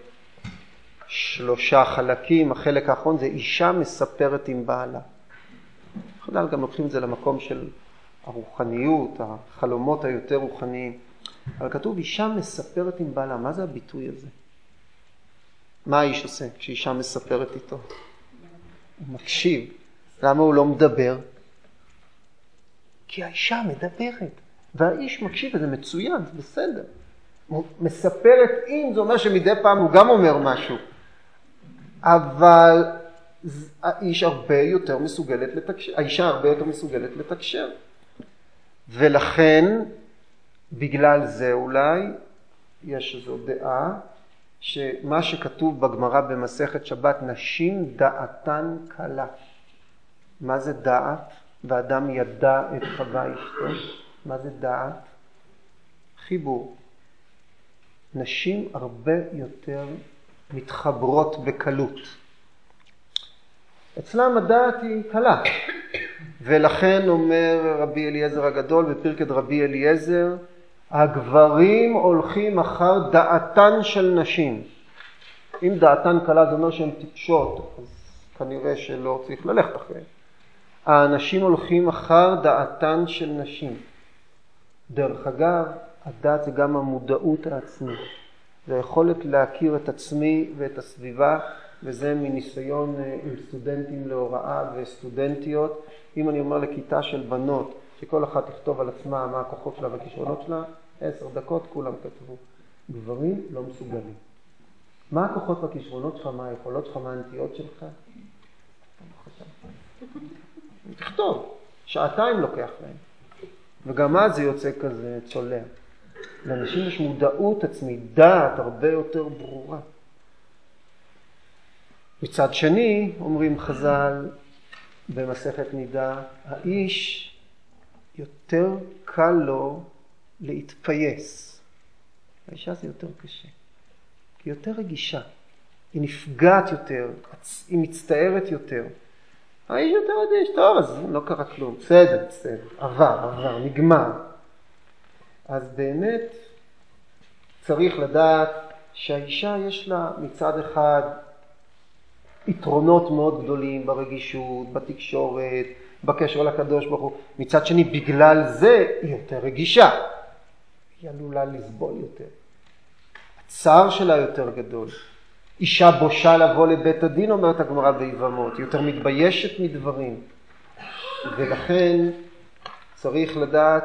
ל3 חלקים. החלק האחרון זה אישה מספרת עם בעלה. חז"ל גם לוקחים את זה למקום של הרוחניות, החלומות היותר רוחניים. אבל כתוב אישה מספרת עם בעלה. מה זה הביטוי הזה? מה האיש עושה כשאישה מספרת איתו? הוא מקשיב. למה הוא לא מדבר? כי האישה מדברת. והאיש מקשיב, וזה מצוין, זה בסדר. הוא מספרת עם, זה אומר שמדי פעם הוא גם אומר משהו. אבל האישה הרבה יותר מסוגלת לתקשר. ולכן, בגלל זה אולי, יש איזו דעה, שמה שכתוב בגמרא במסכת שבת, נשים דעתן קלה. מה זה דעת? ואדם ידע את חווה אשתו. מה זה דעת? חיבור. נשים הרבה יותר מתחברות בקלות. אצלם הדעת היא קלה. ולכן אומר רבי אליעזר הגדול בפרקת רבי אליעזר, הגברים הולכים אחר דעתן של נשים. אם דעתן קלה זה אומר שהן טיפשות, אז כנראה שלא צריך ללכת אחריהן. האנשים הולכים אחר דעתן של נשים. דרך אגב, הדעת זה גם המודעות העצמית. זה יכולת להכיר את עצמי ואת הסביבה, וזה מניסיון עם סטודנטים להוראה וסטודנטיות. אם אני אומר לכיתה של בנות, שכל אחת תכתוב על עצמה מה הכוחות שלה והכישרונות שלה, 10 דקות כולם כתבו. גברים לא מסוגלים. מה הכוחות והכישרונות שלך, מה היכולות שלך, מה הנטיות שלך? תכתוב, 2 לוקח להם. וגם אז זה יוצא כזה צולע. לאנשים יש מודעות עצמית, דעת הרבה יותר ברורה. מצד שני, אומרים חז"ל במסכת נידה, האיש יותר קל לו להתפייס. האישה זה יותר קשה. היא יותר רגישה. היא נפגעת יותר, היא מצטערת יותר. האיש יותר אדיש, טוב, אז לא קרה כלום. בסדר, עבר, נגמר. אז באמת צריך לדעת שהאישה יש לה מצד אחד יתרונות מאוד גדולים ברגישות, בתקשורת, בקשר לקדוש ברוך הוא. מצד שני, בגלל זה היא יותר רגישה. היא עלולה לסבול יותר. הצער שלה יותר גדול. אישה בושה לבוא לבית הדין, אומרת הגמרא ביבמות, היא יותר מתביישת מדברים. ולכן צריך לדעת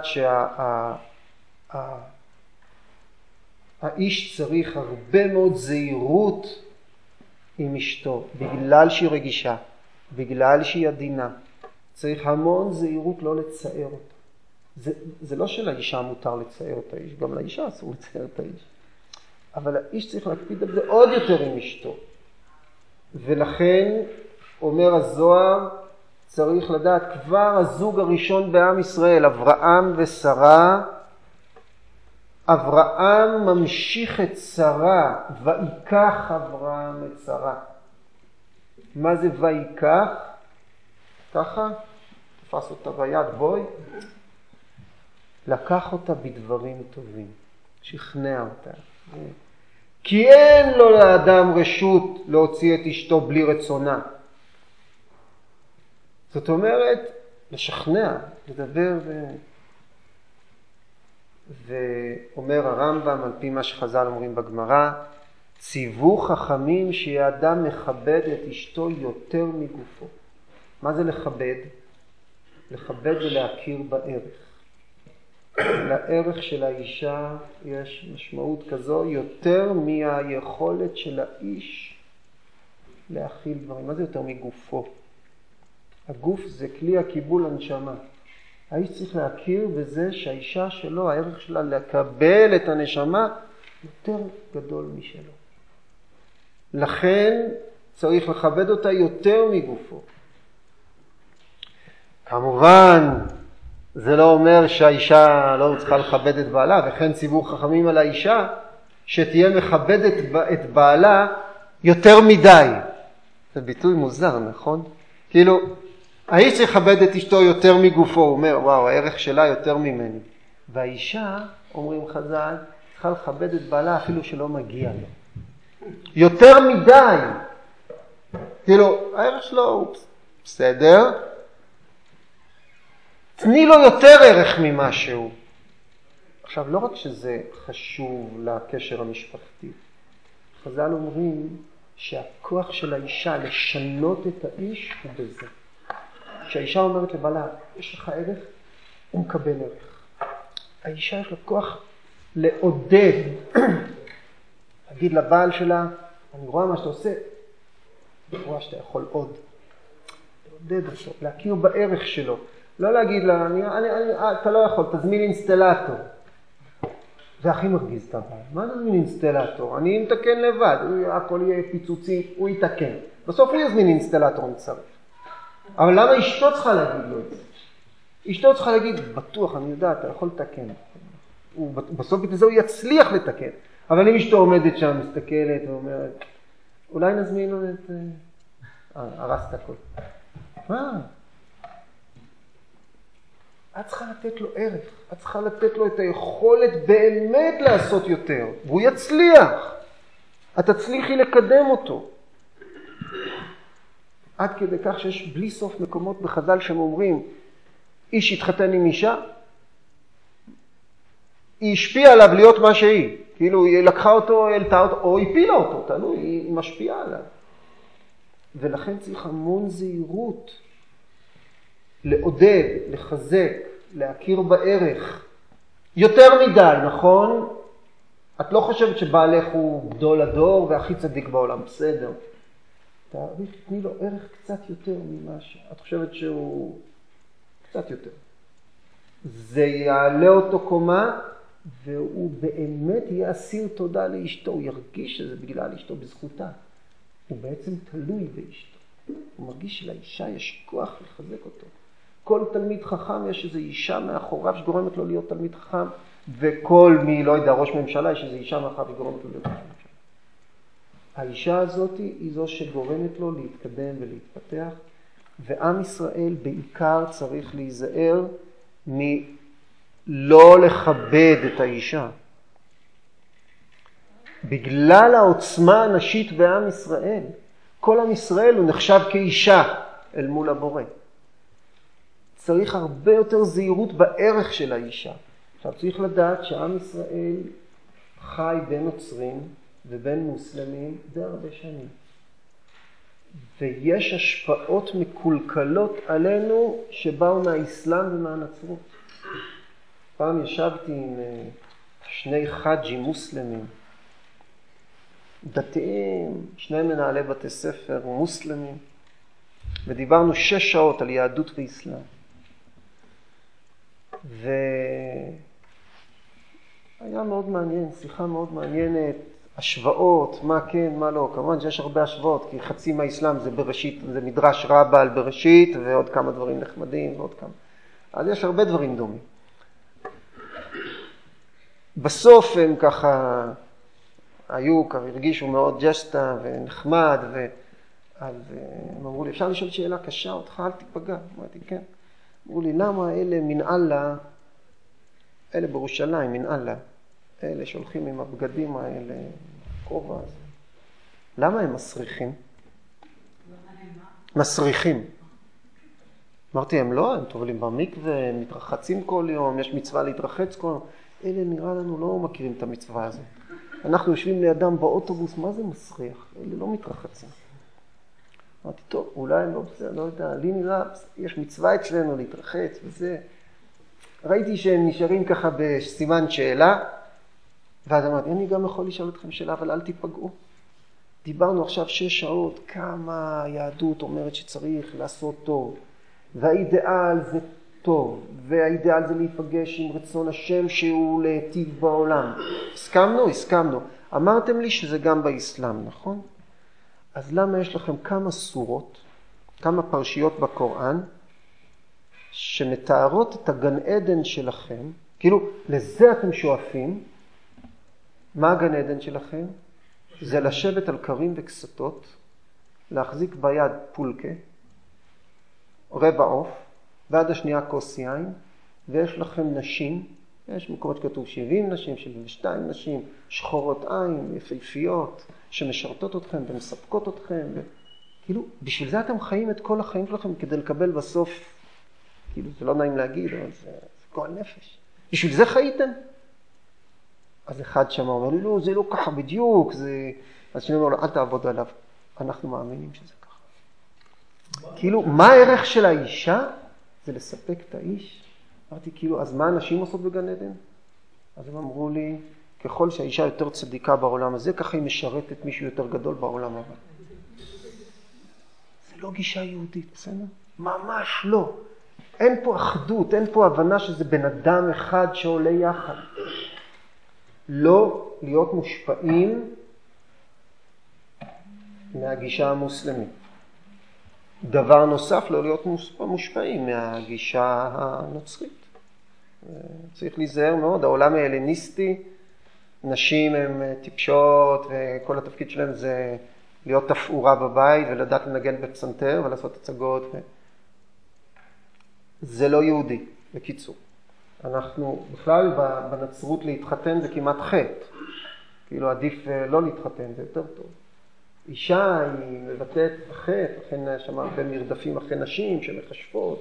האיש צריך הרבה מאוד זהירות עם אשתו, בגלל שהיא רגישה, בגלל שהיא עדינה. צריך המון זהירות לא לצער אותה. זה לא שלאישה מותר לצער את האיש, גם לאישה אסור לצער את האיש. אבל האיש צריך להקפיד על זה עוד יותר עם אשתו. ולכן, אומר הזוהר, צריך לדעת כבר הזוג הראשון בעם ישראל, אברהם ושרה, אברהם ממשיך את שרה, ויקח אברהם את שרה. מה זה ויקח? ככה, תפס אותה ביד, בואי. לקח אותה בדברים טובים, שכנע אותה. כי אין לו לאדם רשות להוציא את אשתו בלי רצונה. זאת אומרת, לשכנע, לדבר ואומר הרמב"ם, על פי מה שחז"ל אומרים בגמרא, ציוו חכמים שהאדם מכבד את אשתו יותר מגופו. מה זה לכבד? לכבד ולהכיר בערך. לערך של האישה יש משמעות כזו יותר מהיכולת של האיש להכיל דברים. מה זה יותר מגופו? הגוף זה כלי הקיבול הנשמה. האיש צריך להכיר בזה שהאישה שלו, הערך שלה לקבל את הנשמה יותר גדול משלו. לכן צריך לכבד אותה יותר מגופו. כמובן, זה לא אומר שהאישה לא צריכה לכבד את בעלה, וכן ציוו חכמים על האישה שתהיה מכבדת את בעלה יותר מדי. זה ביטוי מוזר, נכון? כאילו, האיש צריך לכבד את אשתו יותר מגופו, הוא אומר, וואו, הערך שלה יותר ממני. והאישה, אומרים חז"ל, צריכה לכבד את בעלה אפילו שלא מגיע לו. יותר מדי. כאילו, הערך שלו הוא בסדר, תני לו יותר ערך ממשהו. עכשיו, לא רק שזה חשוב לקשר המשפחתי, חז"ל אומרים שהכוח של האישה לשנות את האיש הוא בזה. כשהאישה אומרת לבעלה, יש לך ערך, הוא מקבל ערך. האישה יש לה כוח לעודד, להגיד לבעל שלה, אני רואה מה שאתה עושה, אני רואה שאתה יכול עוד. לעודד אותו, להכיר בערך שלו. לא להגיד לה, אתה לא יכול, תזמין אינסטלטור. זה הכי מרגיז את הבעל. מה תזמין אינסטלטור? אני מתקן לבד, הכל יהיה פיצוצי, הוא יתקן. בסוף הוא יזמין אינסטלטור מצטרף. אבל למה אשתו צריכה להגיד לו את זה? אשתו צריכה להגיד, בטוח, אני יודע, אתה יכול לתקן. בסוף בזה הוא יצליח לתקן. אבל אם אשתו עומדת שם, מסתכלת ואומרת, אולי נזמין לו את... הרסת הכל. מה? את צריכה לתת לו ערך, את צריכה לתת לו את היכולת באמת לעשות יותר, והוא יצליח. את תצליחי לקדם אותו. עד כדי כך שיש בלי סוף מקומות בחז"ל שהם אומרים, איש התחתן עם אישה, היא השפיעה עליו להיות מה שהיא. כאילו היא לקחה אותו, העלתה אותו, או הפילה אותו, תלוי, היא משפיעה עליו. ולכן צריך המון זהירות, לעודד, לחזק, להכיר בערך. יותר מדי, נכון? את לא חושבת שבעלך הוא גדול הדור והכי צדיק בעולם, בסדר. תני לו ערך קצת יותר ממה את חושבת שהוא קצת יותר. זה יעלה אותו קומה, והוא באמת יהיה אסיר תודה לאשתו. הוא ירגיש שזה בגלל אשתו בזכותה. הוא בעצם תלוי באשתו. הוא מרגיש שלאישה יש כוח לחזק אותו. כל תלמיד חכם יש איזו אישה מאחוריו שגורמת לו להיות תלמיד חכם, וכל מי, לא יודע, ראש ממשלה, יש איזו אישה מאחוריו שגורמת לו להיות ראש ממשלה. האישה הזאת היא זו שגורמת לו להתקדם ולהתפתח, ועם ישראל בעיקר צריך להיזהר מלא לכבד את האישה. בגלל העוצמה הנשית בעם ישראל, כל עם ישראל הוא נחשב כאישה אל מול הבורא. צריך הרבה יותר זהירות בערך של האישה. עכשיו צריך לדעת שעם ישראל חי בין נוצרים ובין מוסלמים די הרבה שנים. ויש השפעות מקולקלות עלינו שבאו מהאסלאם ומהנצרות. פעם ישבתי עם שני חאג'ים מוסלמים, דתיים, שני מנהלי בתי ספר מוסלמים, ודיברנו 6 שעות על יהדות ואסלאם. והיה מאוד מעניין, שיחה מאוד מעניינת, השוואות, מה כן, מה לא. כמובן שיש הרבה השוואות, כי חצי מהאסלאם זה בראשית, זה מדרש רבה על בראשית, ועוד כמה דברים נחמדים, ועוד כמה. אז יש הרבה דברים דומים. בסוף הם ככה היו, ככה הרגישו מאוד ג'סטה ונחמד, אז הם אמרו לי, אפשר לשאול שאלה קשה אותך, אל תיפגע. אמרתי, כן. אמרו לי, למה אלה מן אללה, אלה בירושלים, מן אללה, אלה שהולכים עם הבגדים האלה, הכובע הזה, למה הם מסריחים? מסריחים. אמרתי, הם לא, הם טובלים במקווה, הם מתרחצים כל יום, יש מצווה להתרחץ כל יום. אלה נראה לנו לא מכירים את המצווה הזאת. אנחנו יושבים לידם באוטובוס, מה זה מסריח? אלה לא מתרחצים. אמרתי, טוב, אולי הם לא בסדר, לא יודע, לי נראה, יש מצווה אצלנו להתרחץ וזה. ראיתי שהם נשארים ככה בסימן שאלה, ואז אמרתי, אני גם יכול לשאול אתכם שאלה, אבל אל תיפגעו. דיברנו עכשיו 6 שעות, כמה היהדות אומרת שצריך לעשות טוב, והאידאל זה טוב, והאידאל זה להיפגש עם רצון השם שהוא להיטיב בעולם. הסכמנו. אמרתם לי שזה גם באסלאם, נכון? אז למה יש לכם כמה סורות, כמה פרשיות בקוראן, שמתארות את הגן עדן שלכם, כאילו לזה אתם שואפים, מה הגן עדן שלכם? זה לשבת על קרים וקסתות, להחזיק ביד פולקה, רבע עוף, ועד השנייה כוס יין, ויש לכם נשים, יש מקומות שכתוב 70 נשים, 72 נשים, שחורות עין, יפהפיות, שמשרתות אתכם ומספקות אתכם. כאילו, בשביל זה אתם חיים את כל החיים שלכם כדי לקבל בסוף, כאילו, זה לא נעים להגיד, אבל זה גועל נפש. בשביל זה חייתם? אז אחד שם אומר לי, לא, זה לא ככה בדיוק, זה... אז שאני אומר לו, אל תעבוד עליו. אנחנו מאמינים שזה ככה. כאילו, מה הערך של האישה? זה לספק את האיש. אמרתי, כאילו, אז מה אנשים עושות בגן עדן? אז הם אמרו לי, ככל שהאישה יותר צדיקה בעולם הזה, ככה היא משרתת מישהו יותר גדול בעולם הבא. זה לא גישה יהודית, בסדר? ממש לא. אין פה אחדות, אין פה הבנה שזה בן אדם אחד שעולה יחד. לא להיות מושפעים מהגישה המוסלמית. דבר נוסף, לא להיות מושפעים מהגישה הנוצרית. צריך להיזהר מאוד. העולם ההלניסטי, נשים הן טיפשות, וכל התפקיד שלהם זה להיות תפאורה בבית, ולדעת לנגן בפסנתר, ולעשות הצגות. זה לא יהודי, בקיצור. אנחנו בכלל בנצרות להתחתן זה כמעט חטא. כאילו עדיף לא להתחתן, זה יותר טוב. אישה היא מבטאת חטא, לכן שם הרבה מרדפים אחרי נשים שמחשפות.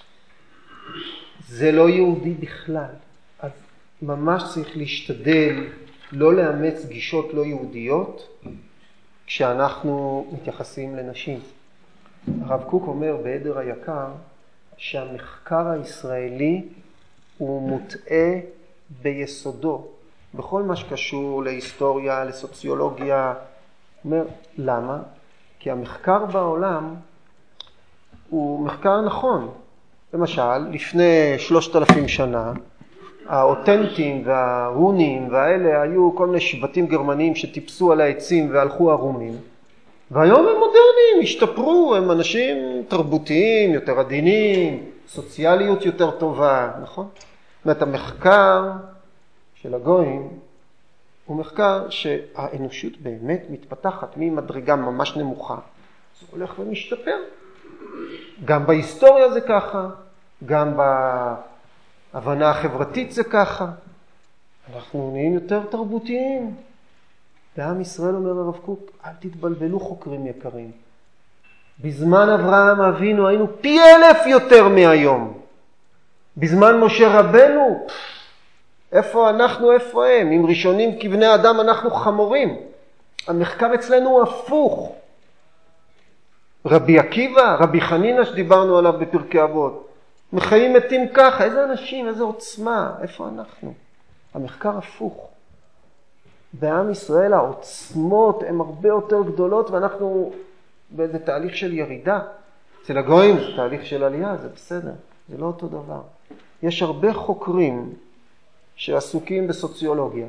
זה לא יהודי בכלל. אז ממש צריך להשתדל לא לאמץ גישות לא יהודיות כשאנחנו מתייחסים לנשים. הרב קוק אומר בעדר היקר שהמחקר הישראלי הוא מוטעה ביסודו, בכל מה שקשור להיסטוריה, לסוציולוגיה. אומר, למה? כי המחקר בעולם הוא מחקר נכון. למשל, לפני 3,000 שנה, האותנטים וההונים והאלה היו כל מיני שבטים גרמניים שטיפסו על העצים והלכו ערומים. והיום הם מודרניים, השתפרו, הם אנשים תרבותיים, יותר עדינים, סוציאליות יותר טובה, נכון? זאת אומרת, המחקר של הגויים הוא מחקר שהאנושות באמת מתפתחת ממדרגה ממש נמוכה. זה הולך ומשתפר. גם בהיסטוריה זה ככה, גם בהבנה החברתית זה ככה. אנחנו נהיים יותר תרבותיים. לעם ישראל אומר הרב קוק, אל תתבלבלו חוקרים יקרים. בזמן אברהם אבינו היינו פי 1,000 יותר מהיום. בזמן משה רבנו, איפה אנחנו, איפה הם? אם ראשונים כבני אדם אנחנו חמורים. המחקר אצלנו הוא הפוך. רבי עקיבא, רבי חנינא שדיברנו עליו בפרקי אבות, מחיים מתים ככה, איזה אנשים, איזה עוצמה, איפה אנחנו? המחקר הפוך. בעם ישראל העוצמות הן הרבה יותר גדולות ואנחנו באיזה תהליך של ירידה. אצל הגויים זה תהליך של עלייה, זה בסדר, זה לא אותו דבר. יש הרבה חוקרים שעסוקים בסוציולוגיה,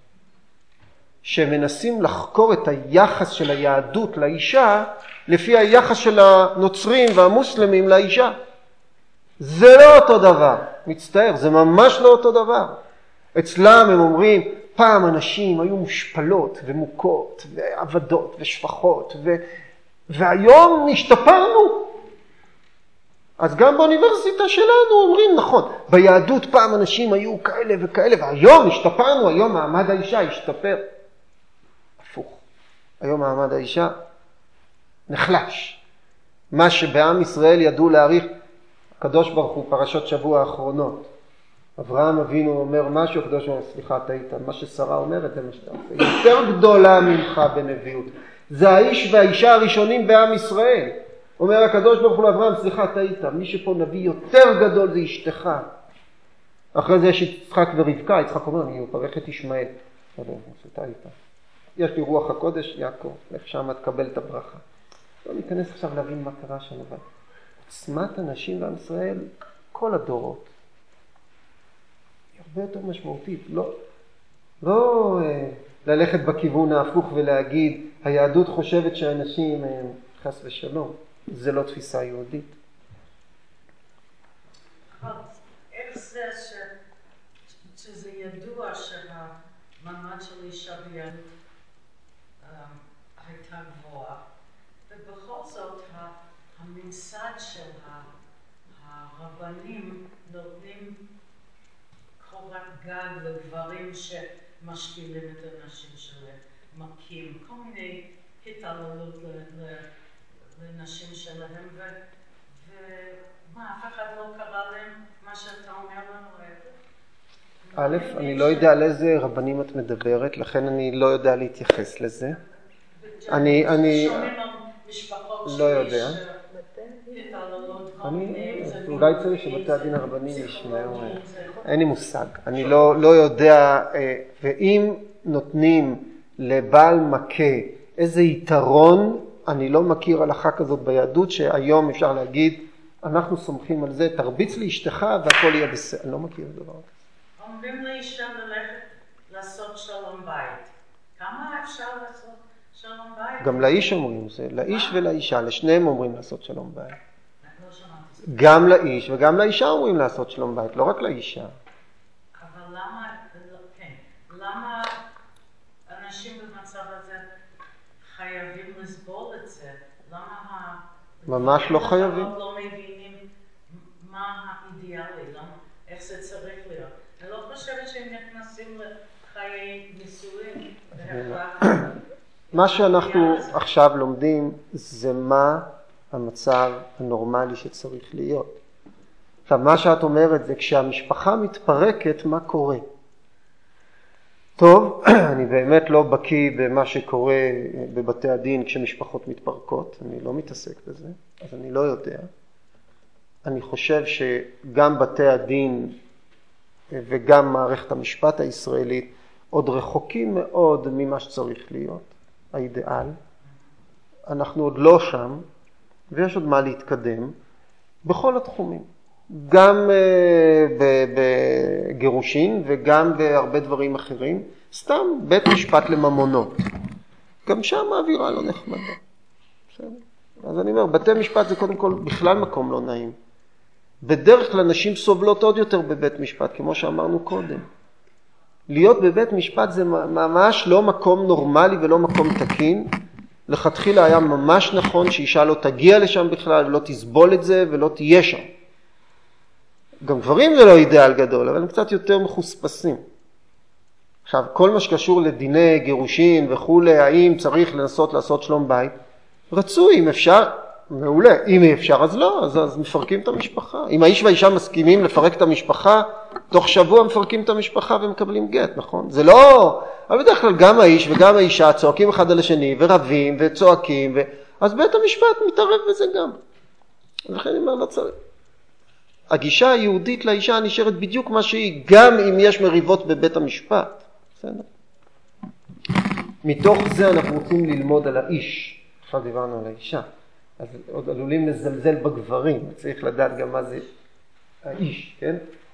שמנסים לחקור את היחס של היהדות לאישה לפי היחס של הנוצרים והמוסלמים לאישה. זה לא אותו דבר, מצטער, זה ממש לא אותו דבר. אצלם הם אומרים, פעם אנשים היו מושפלות ומוכות ועבדות ושפחות, והיום השתפרנו. אז גם באוניברסיטה שלנו אומרים, נכון, ביהדות פעם אנשים היו כאלה וכאלה, והיום השתפרנו, היום מעמד האישה השתפר. הפוך, היום מעמד האישה נחלש. מה שבעם ישראל ידעו להעריך, הקדוש ברוך הוא, פרשות שבוע האחרונות, אברהם אבינו אומר משהו, הקדוש ברוך הוא, סליחה, טעית, מה ששרה אומרת זה מה שאתה עושה, יותר גדולה ממך בנביאות. זה האיש והאישה הראשונים בעם ישראל. אומר הקדוש ברוך הוא לאברהם, סליחה, טעית, מי שפה נביא יותר גדול זה אשתך. אחרי זה יש יצחק ורבקה, יצחק אומר, אני מברך את ישמעאל. טעית. יש לי רוח הקודש, יעקב, איך שם תקבל את הברכה. לא ניכנס עכשיו להבין מה קרה שם, אבל עוצמת הנשים בעם ישראל, כל הדורות, היא הרבה יותר משמעותית. לא ללכת בכיוון ההפוך ולהגיד, היהדות חושבת שהאנשים הם חס ושלום. זה לא תפיסה יהודית. איך זה שזה ידוע שהמעמד של אישה ביהדות הייתה גבוהה, ובכל זאת הממסד של הרבנים נותנים קורת גג לגברים שמשפילים את הנשים שלהם, מכים, כל מיני התעללות לנשים שלהם, ומה, אף אחד לא קרא להם מה שאתה אומר לנו? א', אני לא יודע על איזה רבנים את מדברת, לכן אני לא יודע להתייחס לזה. אני לא יודע. אולי צריך שבתי הדין הרבנים ישמעו, אין לי מושג. אני לא יודע, ואם נותנים לבעל מכה איזה יתרון, אני לא מכיר הלכה כזאת ביהדות שהיום אפשר להגיד, אנחנו סומכים על זה, תרביץ לאשתך והכל יהיה בסדר. אני לא מכיר דבר כזה. אומרים לאישה ללכת לעשות שלום בית. כמה אפשר לעשות שלום בית? גם לאיש אומרים זה, לאיש ולאישה, לשניהם אומרים לעשות שלום בית. גם לאיש וגם לאישה אומרים לעשות שלום בית, לא רק לאישה. אבל למה אנשים במצב הזה חייבים לסבול את זה? למה ממש לא חייבים. לא מבינים מה האידיאלי, איך זה צריך להיות? אני לא חושבת שהם נכנסים לחיי נישואים. מה שאנחנו עכשיו לומדים זה מה המצב הנורמלי שצריך להיות. עכשיו, מה שאת אומרת זה כשהמשפחה מתפרקת, מה קורה? טוב, אני באמת לא בקיא במה שקורה בבתי הדין כשמשפחות מתפרקות, אני לא מתעסק בזה, אז אני לא יודע. אני חושב שגם בתי הדין וגם מערכת המשפט הישראלית עוד רחוקים מאוד ממה שצריך להיות, האידיאל. אנחנו עוד לא שם, ויש עוד מה להתקדם בכל התחומים. גם בגירושין וגם בהרבה דברים אחרים, סתם בית משפט לממונות. גם שם האווירה לא נחמדה. בסדר? אז אני אומר, בתי משפט זה קודם כל בכלל מקום לא נעים. בדרך כלל נשים סובלות עוד יותר בבית משפט, כמו שאמרנו קודם. להיות בבית משפט זה ממש לא מקום נורמלי ולא מקום תקין. לכתחילה היה ממש נכון שאישה לא תגיע לשם בכלל ולא תסבול את זה ולא תהיה שם. גם גברים זה לא אידיאל גדול, אבל הם קצת יותר מחוספסים. עכשיו, כל מה שקשור לדיני גירושין וכו', האם צריך לנסות לעשות שלום בית, רצוי, אם אפשר, מעולה. אם אי אפשר, אז לא, אז מפרקים את המשפחה. אם האיש והאישה מסכימים לפרק את המשפחה, תוך שבוע מפרקים את המשפחה ומקבלים גט, נכון? זה לא... אבל בדרך כלל גם האיש וגם האישה צועקים אחד על השני ורבים וצועקים, אז בית המשפט מתערב בזה גם. ולכן אני אומר, לא צריך. הגישה היהודית לאישה נשארת בדיוק מה שהיא, גם אם יש מריבות בבית המשפט. בסדר? מתוך זה אנחנו רוצים ללמוד על האיש. עכשיו דיברנו על האישה. אז עוד עלולים לזלזל בגברים. צריך לדעת גם מה זה האיש, כן?